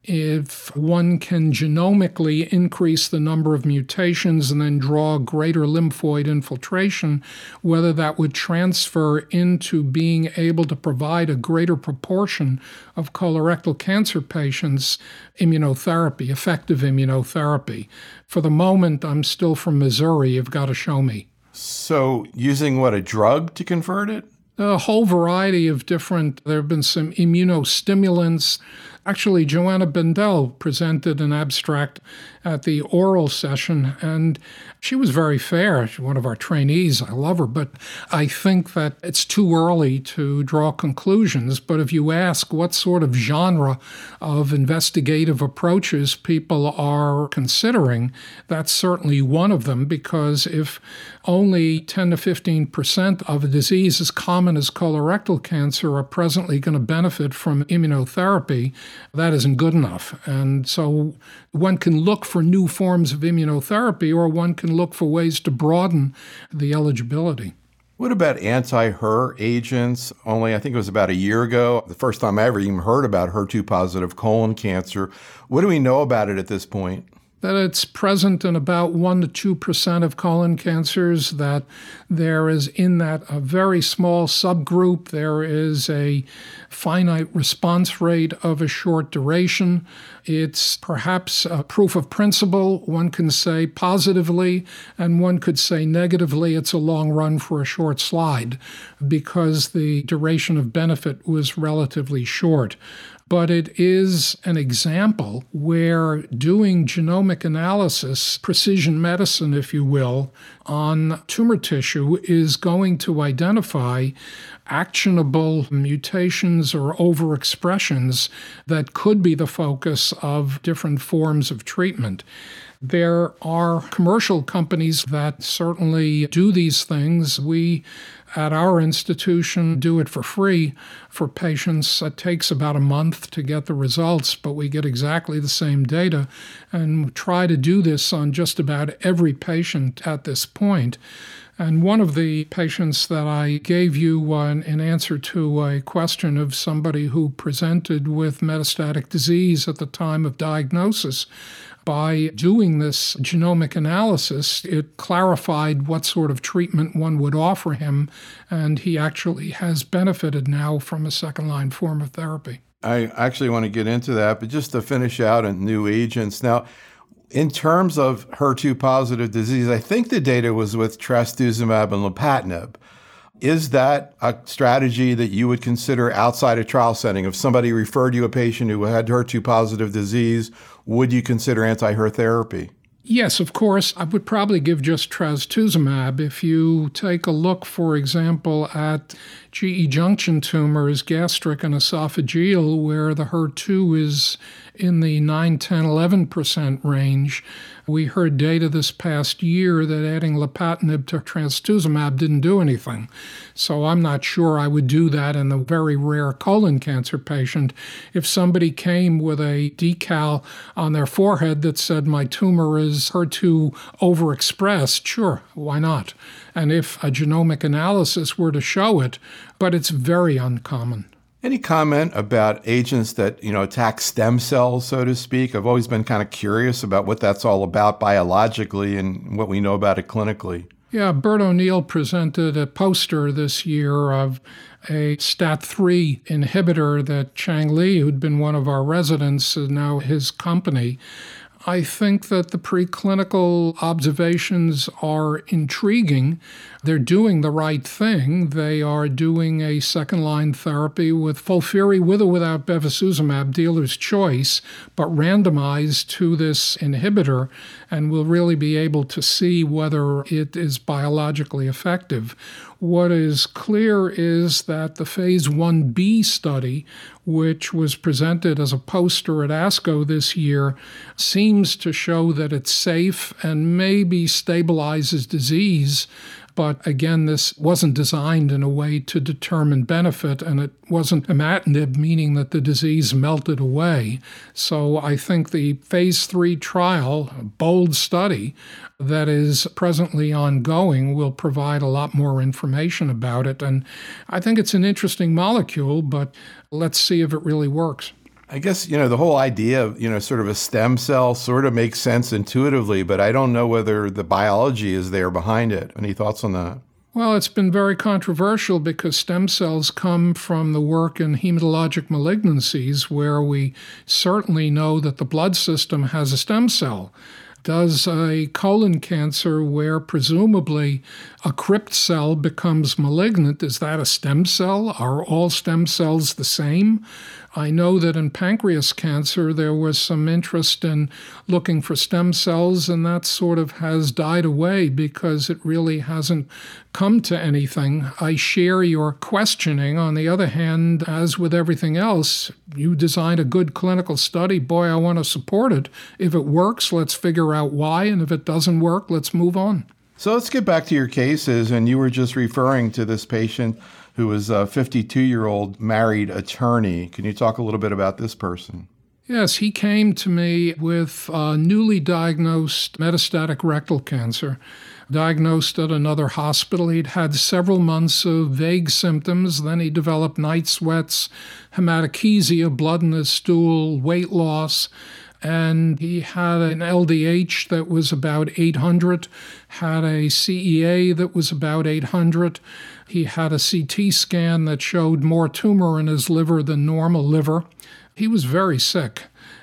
if one can genomically increase the number of mutations and then draw greater lymphoid infiltration, whether that would transfer into being able to provide a greater proportion of colorectal cancer patients immunotherapy, effective immunotherapy. For the moment, I'm still from Missouri. You've got to show me. So using what, a drug to convert it? A whole variety of different, there have been some immunostimulants. Actually, Joanna Bendel presented an abstract at the oral session, and she was very fair. She's one of our trainees. I love her, but I think that it's too early to draw conclusions. But if you ask what sort of genre of investigative approaches people are considering, that's certainly one of them, because if only ten to fifteen percent of a disease as common as colorectal cancer are presently going to benefit from immunotherapy, that isn't good enough. And so one can look for new forms of immunotherapy, or one can look for ways to broaden the eligibility. What about anti-H E R agents? Only, I think it was about a year ago, the first time I ever even heard about H E R two positive colon cancer. What do we know about it at this point? That it's present in about one to two percent of colon cancers, that there is in that a very small subgroup, there is a finite response rate of a short duration. It's perhaps a proof of principle. One can say positively, and one could say negatively, it's a long run for a short slide, because the duration of benefit was relatively short. But it is an example where doing genomic analysis, precision medicine, if you will, on tumor tissue is going to identify actionable mutations or overexpressions that could be the focus of different forms of treatment. There are commercial companies that certainly do these things. We, at our institution, do it for free for patients. It takes about a month to get the results, but we get exactly the same data, and try to do this on just about every patient at this point. And one of the patients that I gave you uh, in answer to a question of somebody who presented with metastatic disease at the time of diagnosis, by doing this genomic analysis, it clarified what sort of treatment one would offer him, and he actually has benefited now from a second-line form of therapy. I actually want to get into that, but just to finish out on new agents. Now, in terms of H E R two positive disease, I think the data was with trastuzumab and lapatinib. Is that a strategy that you would consider outside a trial setting? If somebody referred you a patient who had H E R two positive disease, would you consider anti-H E R therapy? Yes, of course. I would probably give just trastuzumab. If you take a look, for example, at G E junction tumors, gastric and esophageal, where the H E R two is in the nine, ten, eleven percent range, we heard data this past year that adding lapatinib to trastuzumab didn't do anything. So I'm not sure I would do that in the very rare colon cancer patient. If somebody came with a decal on their forehead that said, my tumor is H E R two overexpressed, sure, why not? And if a genomic analysis were to show it, but it's very uncommon. Any comment about agents that, you know, attack stem cells, so to speak? I've always been kind of curious about what that's all about biologically and what we know about it clinically. Yeah, Bert O'Neill presented a poster this year of a STAT three inhibitor that Chang Li, who'd been one of our residents, is now his company. I think that the preclinical observations are intriguing. They're doing the right thing. They are doing a second-line therapy with FOLFIRI with or without bevacizumab, dealer's choice, but randomized to this inhibitor, and we'll really be able to see whether it is biologically effective. What is clear is that the phase one B study, which was presented as a poster at ASCO this year, seems to show that it's safe and maybe stabilizes disease. But again, this wasn't designed in a way to determine benefit, and it wasn't imatinib, meaning that the disease melted away. So I think the phase three trial, a bold study that is presently ongoing, will provide a lot more information about it. And I think it's an interesting molecule, but let's see if it really works. I guess, you know, the whole idea of, you know, sort of a stem cell sort of makes sense intuitively, but I don't know whether the biology is there behind it. Any thoughts on that? Well, it's been very controversial because stem cells come from the work in hematologic malignancies, where we certainly know that the blood system has a stem cell. Does a colon cancer where presumably a crypt cell becomes malignant, is that a stem cell? Are all stem cells the same? I know that in pancreas cancer there was some interest in looking for stem cells, and that sort of has died away because it really hasn't come to anything. I share your questioning. On the other hand, as with everything else, you designed a good clinical study. Boy, I want to support it. If it works, let's figure out why, and if it doesn't work, let's move on. So let's get back to your cases, and you were just referring to this patient who was a fifty-two-year-old married attorney. Can you talk a little bit about this person? Yes, he came to me with uh, newly diagnosed metastatic rectal cancer, diagnosed at another hospital. He'd had several months of vague symptoms. Then he developed night sweats, hematochezia, blood in his stool, weight loss. And he had an L D H that was about eight hundred, had a C E A that was about eight hundred. He had a C T scan that showed more tumor in his liver than normal liver. He was very sick.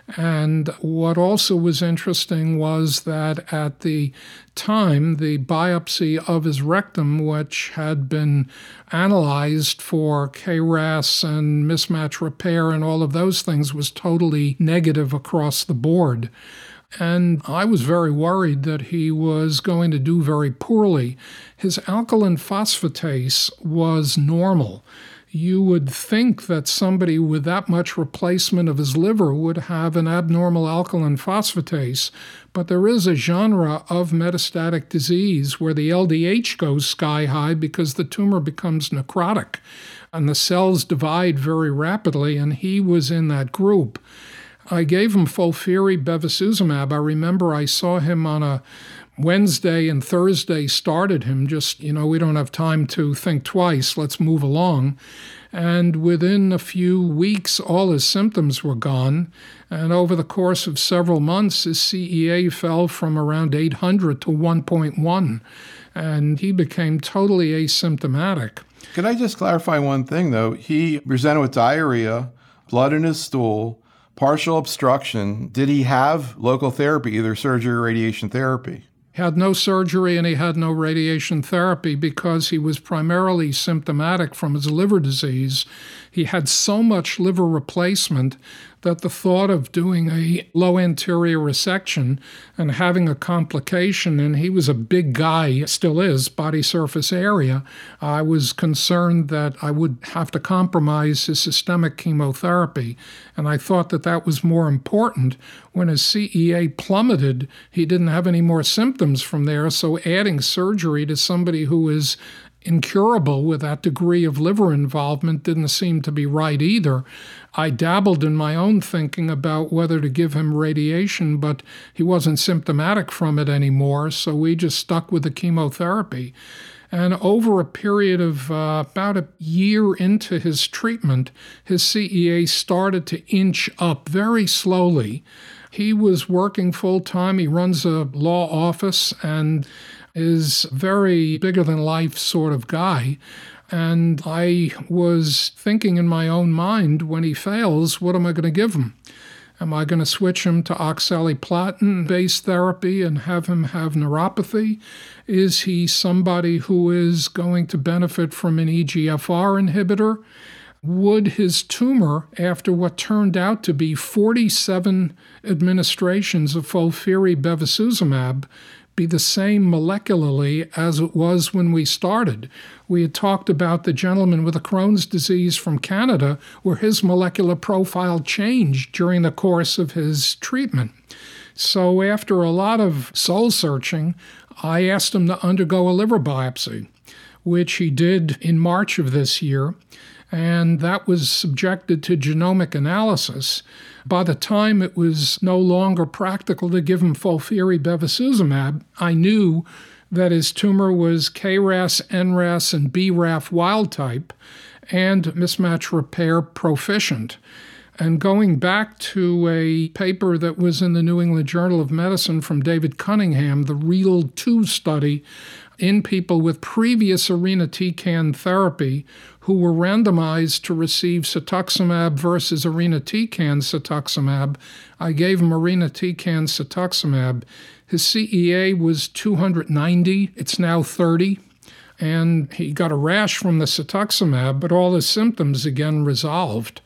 And what also was interesting was that at the time, the biopsy of his rectum, which had been analyzed for K R A S and mismatch repair and all of those things, was totally negative across the board. And I was very worried that he was going to do very poorly. His alkaline phosphatase was normal. You would think that somebody with that much replacement of his liver would have an abnormal alkaline phosphatase, but there is a genre of metastatic disease where the L D H goes sky high because the tumor becomes necrotic and the cells divide very rapidly, and he was in that group. I gave him FOLFIRI bevacizumab. I remember I saw him on a Wednesday and Thursday, started him, just, you know, we don't have time to think twice, let's move along. And within a few weeks, all his symptoms were gone. And over the course of several months, his C E A fell from around eight hundred to one point one. And he became totally asymptomatic. Can I just clarify one thing, though? He presented with diarrhea, blood in his stool, partial obstruction. Did he have local therapy, either surgery or radiation therapy? He had no surgery and he had no radiation therapy because he was primarily symptomatic from his liver disease. He had so much liver replacement that the thought of doing a low anterior resection and having a complication, and he was a big guy, still is, body surface area, I was concerned that I would have to compromise his systemic chemotherapy. And I thought that that was more important. When his C E A plummeted, he didn't have any more symptoms from there, so adding surgery to somebody who is incurable with that degree of liver involvement didn't seem to be right either. I dabbled in my own thinking about whether to give him radiation, but he wasn't symptomatic from it anymore, so we just stuck with the chemotherapy. And over a period of uh, about a year into his treatment, his C E A started to inch up very slowly. He was working full-time. He runs a law office and is very bigger-than-life sort of guy. And I was thinking in my own mind, when he fails, what am I going to give him? Am I going to switch him to oxaliplatin-based therapy and have him have neuropathy? Is he somebody who is going to benefit from an E G F R inhibitor? Would his tumor, after what turned out to be forty-seven administrations of FOLFIRI bevacizumab, be the same molecularly as it was when we started? We had talked about the gentleman with the Crohn's disease from Canada, where his molecular profile changed during the course of his treatment. So after a lot of soul searching, I asked him to undergo a liver biopsy, which he did in March of this year, and that was subjected to genomic analysis. By the time it was no longer practical to give him FOLFIRI bevacizumab, I knew that his tumor was K R A S, N R A S, and B R A F wild type and mismatch repair proficient. And going back to a paper that was in the New England Journal of Medicine from David Cunningham, the REAL two study in people with previous irinotecan therapy who were randomized to receive cetuximab versus irinotecan cetuximab. I gave him irinotecan cetuximab. His C E A was two hundred ninety. It's now thirty. And he got a rash from the cetuximab, but all his symptoms again resolved.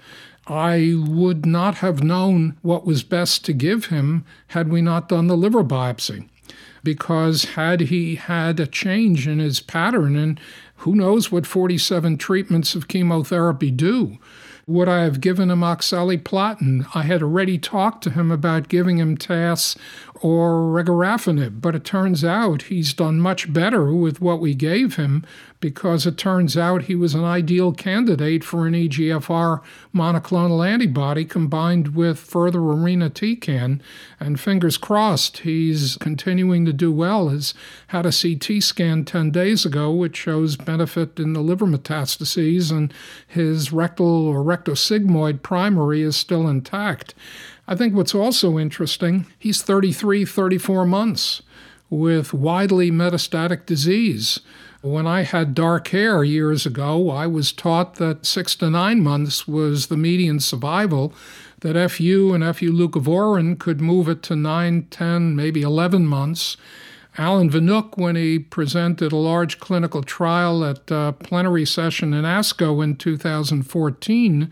I would not have known what was best to give him had we not done the liver biopsy, because had he had a change in his pattern, and who knows what forty-seven treatments of chemotherapy do, would I have given him oxaliplatin? I had already talked to him about giving him T A S or regorafenib, but it turns out he's done much better with what we gave him, because it turns out he was an ideal candidate for an E G F R monoclonal antibody combined with further irinotecan. And fingers crossed, he's continuing to do well. He's had a C T scan ten days ago, which shows benefit in the liver metastases, and his rectal or rectosigmoid primary is still intact. I think what's also interesting, he's thirty-three, thirty-four months with widely metastatic disease. When I had dark hair years ago, I was taught that six to nine months was the median survival, that F U and F U leucovorin could move it to nine, ten, maybe eleven months. Alan Vanook, when he presented a large clinical trial at a plenary session in ASCO in two thousand fourteen,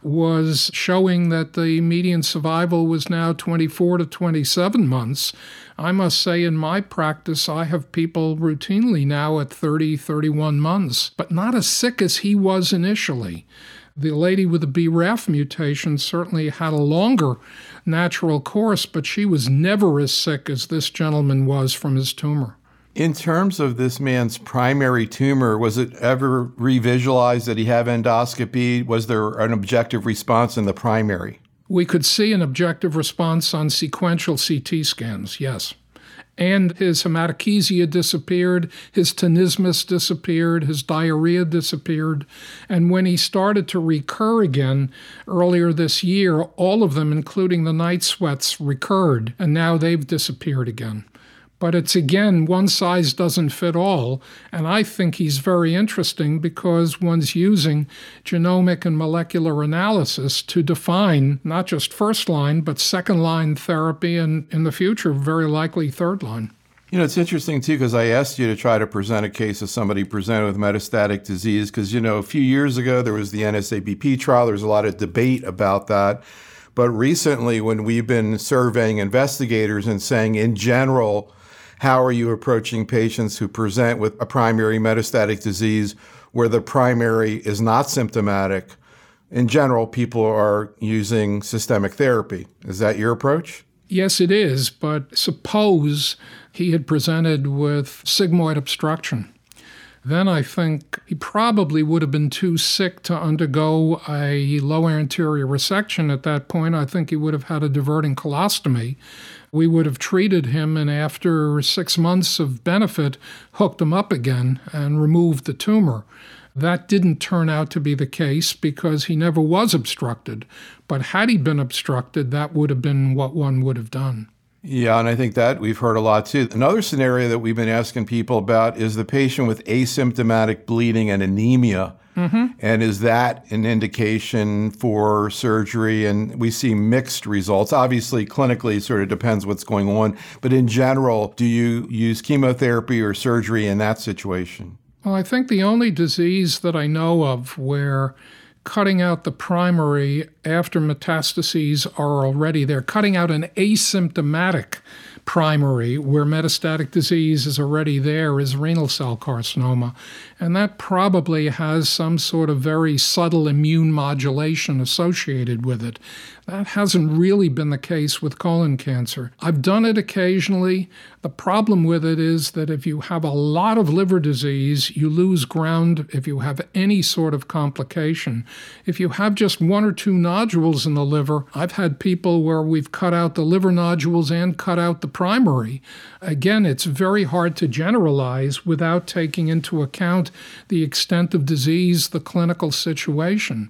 was showing that the median survival was now twenty-four to twenty-seven months. I must say, in my practice, I have people routinely now at thirty, thirty-one months, but not as sick as he was initially. The lady with the B R A F mutation certainly had a longer natural course, but she was never as sick as this gentleman was from his tumor. In terms of this man's primary tumor, was it ever revisualized that he had endoscopy? Was there an objective response in the primary? We could see an objective response on sequential C T scans, yes. And his hematochezia disappeared, his tenesmus disappeared, his diarrhea disappeared. And when he started to recur again earlier this year, all of them, including the night sweats, recurred, and now they've disappeared again. But it's, again, one size doesn't fit all, and I think he's very interesting because one's using genomic and molecular analysis to define not just first-line, but second-line therapy, and in the future, very likely third-line. You know, it's interesting, too, because I asked you to try to present a case of somebody presented with metastatic disease, because, you know, a few years ago, there was the N S A B P trial. There was a lot of debate about that. But recently, when we've been surveying investigators and saying, in general, how are you approaching patients who present with a primary metastatic disease where the primary is not symptomatic? In general, people are using systemic therapy. Is that your approach? Yes, it is. But suppose he had presented with sigmoid obstruction. Then I think he probably would have been too sick to undergo a lower anterior resection at that point. I think he would have had a diverting colostomy. We would have treated him, and after six months of benefit, hooked him up again and removed the tumor. That didn't turn out to be the case because he never was obstructed. But had he been obstructed, that would have been what one would have done. Yeah, and I think that we've heard a lot too. Another scenario that we've been asking people about is the patient with asymptomatic bleeding and anemia. Mm-hmm. And is that an indication for surgery? And we see mixed results. Obviously, clinically, it sort of depends what's going on. But in general, do you use chemotherapy or surgery in that situation? Well, I think the only disease that I know of where cutting out the primary after metastases are already there, cutting out an asymptomatic primary where metastatic disease is already there, is renal cell carcinoma. And that probably has some sort of very subtle immune modulation associated with it. That hasn't really been the case with colon cancer. I've done it occasionally. The problem with it is that if you have a lot of liver disease, you lose ground if you have any sort of complication. If you have just one or two nodules in the liver, I've had people where we've cut out the liver nodules and cut out the primary. Again, it's very hard to generalize without taking into account the extent of disease, the clinical situation.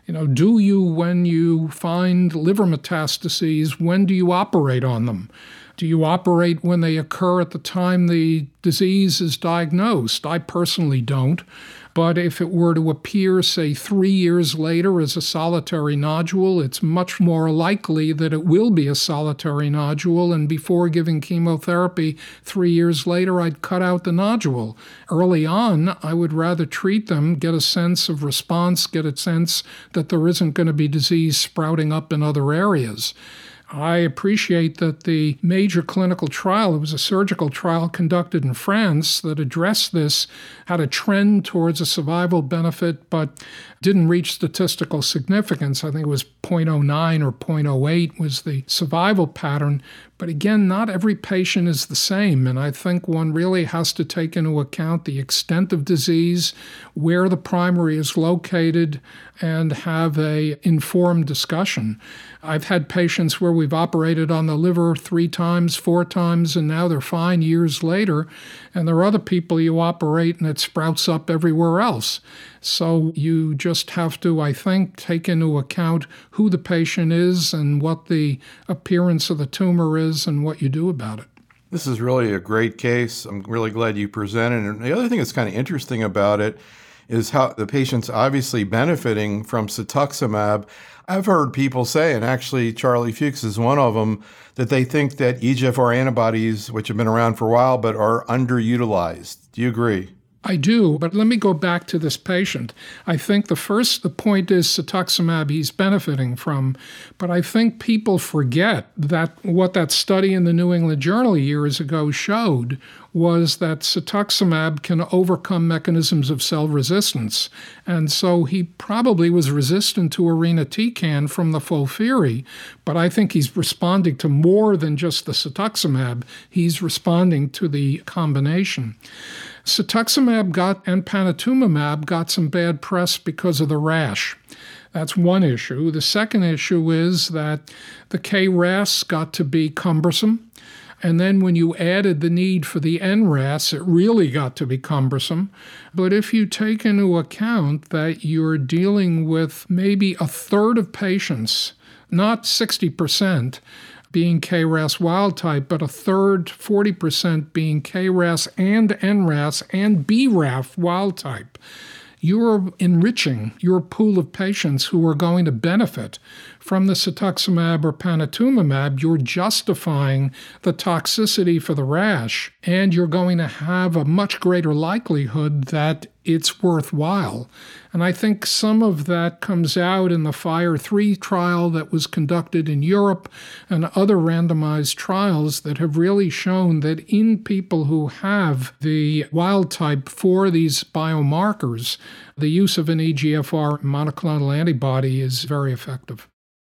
You know, do you, when you find liver metastases, when do you operate on them? Do you operate when they occur at the time the disease is diagnosed? I personally don't. But if it were to appear, say, three years later as a solitary nodule, it's much more likely that it will be a solitary nodule. And before giving chemotherapy three years later, I'd cut out the nodule. Early on, I would rather treat them, get a sense of response, get a sense that there isn't going to be disease sprouting up in other areas. I appreciate that the major clinical trial, it was a surgical trial conducted in France that addressed this, had a trend towards a survival benefit, but didn't reach statistical significance. I think it was zero point zero nine or zero point zero eight was the survival pattern. But again, not every patient is the same, and I think one really has to take into account the extent of disease, where the primary is located, and have a informed discussion. I've had patients where we've operated on the liver three times, four times, and now they're fine years later. And there are other people you operate and it sprouts up everywhere else. So you just have to, I think, take into account who the patient is and what the appearance of the tumor is and what you do about it. This is really a great case. I'm really glad you presented it. And the other thing that's kind of interesting about it is how the patient's obviously benefiting from cetuximab. I've heard people say, and actually Charlie Fuchs is one of them, that they think that E G F R antibodies, which have been around for a while, but are underutilized. Do you agree? I do, but let me go back to this patient. I think the first the point is cetuximab he's benefiting from, but I think people forget that what that study in the New England Journal years ago showed was that cetuximab can overcome mechanisms of cell resistance. And so he probably was resistant to irinotecan from the FOLFIRI, but I think he's responding to more than just the cetuximab. He's responding to the combination. Cetuximab got and panitumumab got some bad press because of the rash. That's one issue. The second issue is that the K R A S got to be cumbersome. And then when you added the need for the N R A S, it really got to be cumbersome. But if you take into account that you're dealing with maybe a third of patients, not sixty percent, being K R A S wild type, but a third, forty percent being K R A S and N R A S and B R A F wild type, you're enriching your pool of patients who are going to benefit from the cetuximab or panitumumab. You're justifying the toxicity for the rash, and you're going to have a much greater likelihood that it's worthwhile. And I think some of that comes out in the FIRE three trial that was conducted in Europe and other randomized trials that have really shown that in people who have the wild type for these biomarkers, the use of an E G F R monoclonal antibody is very effective.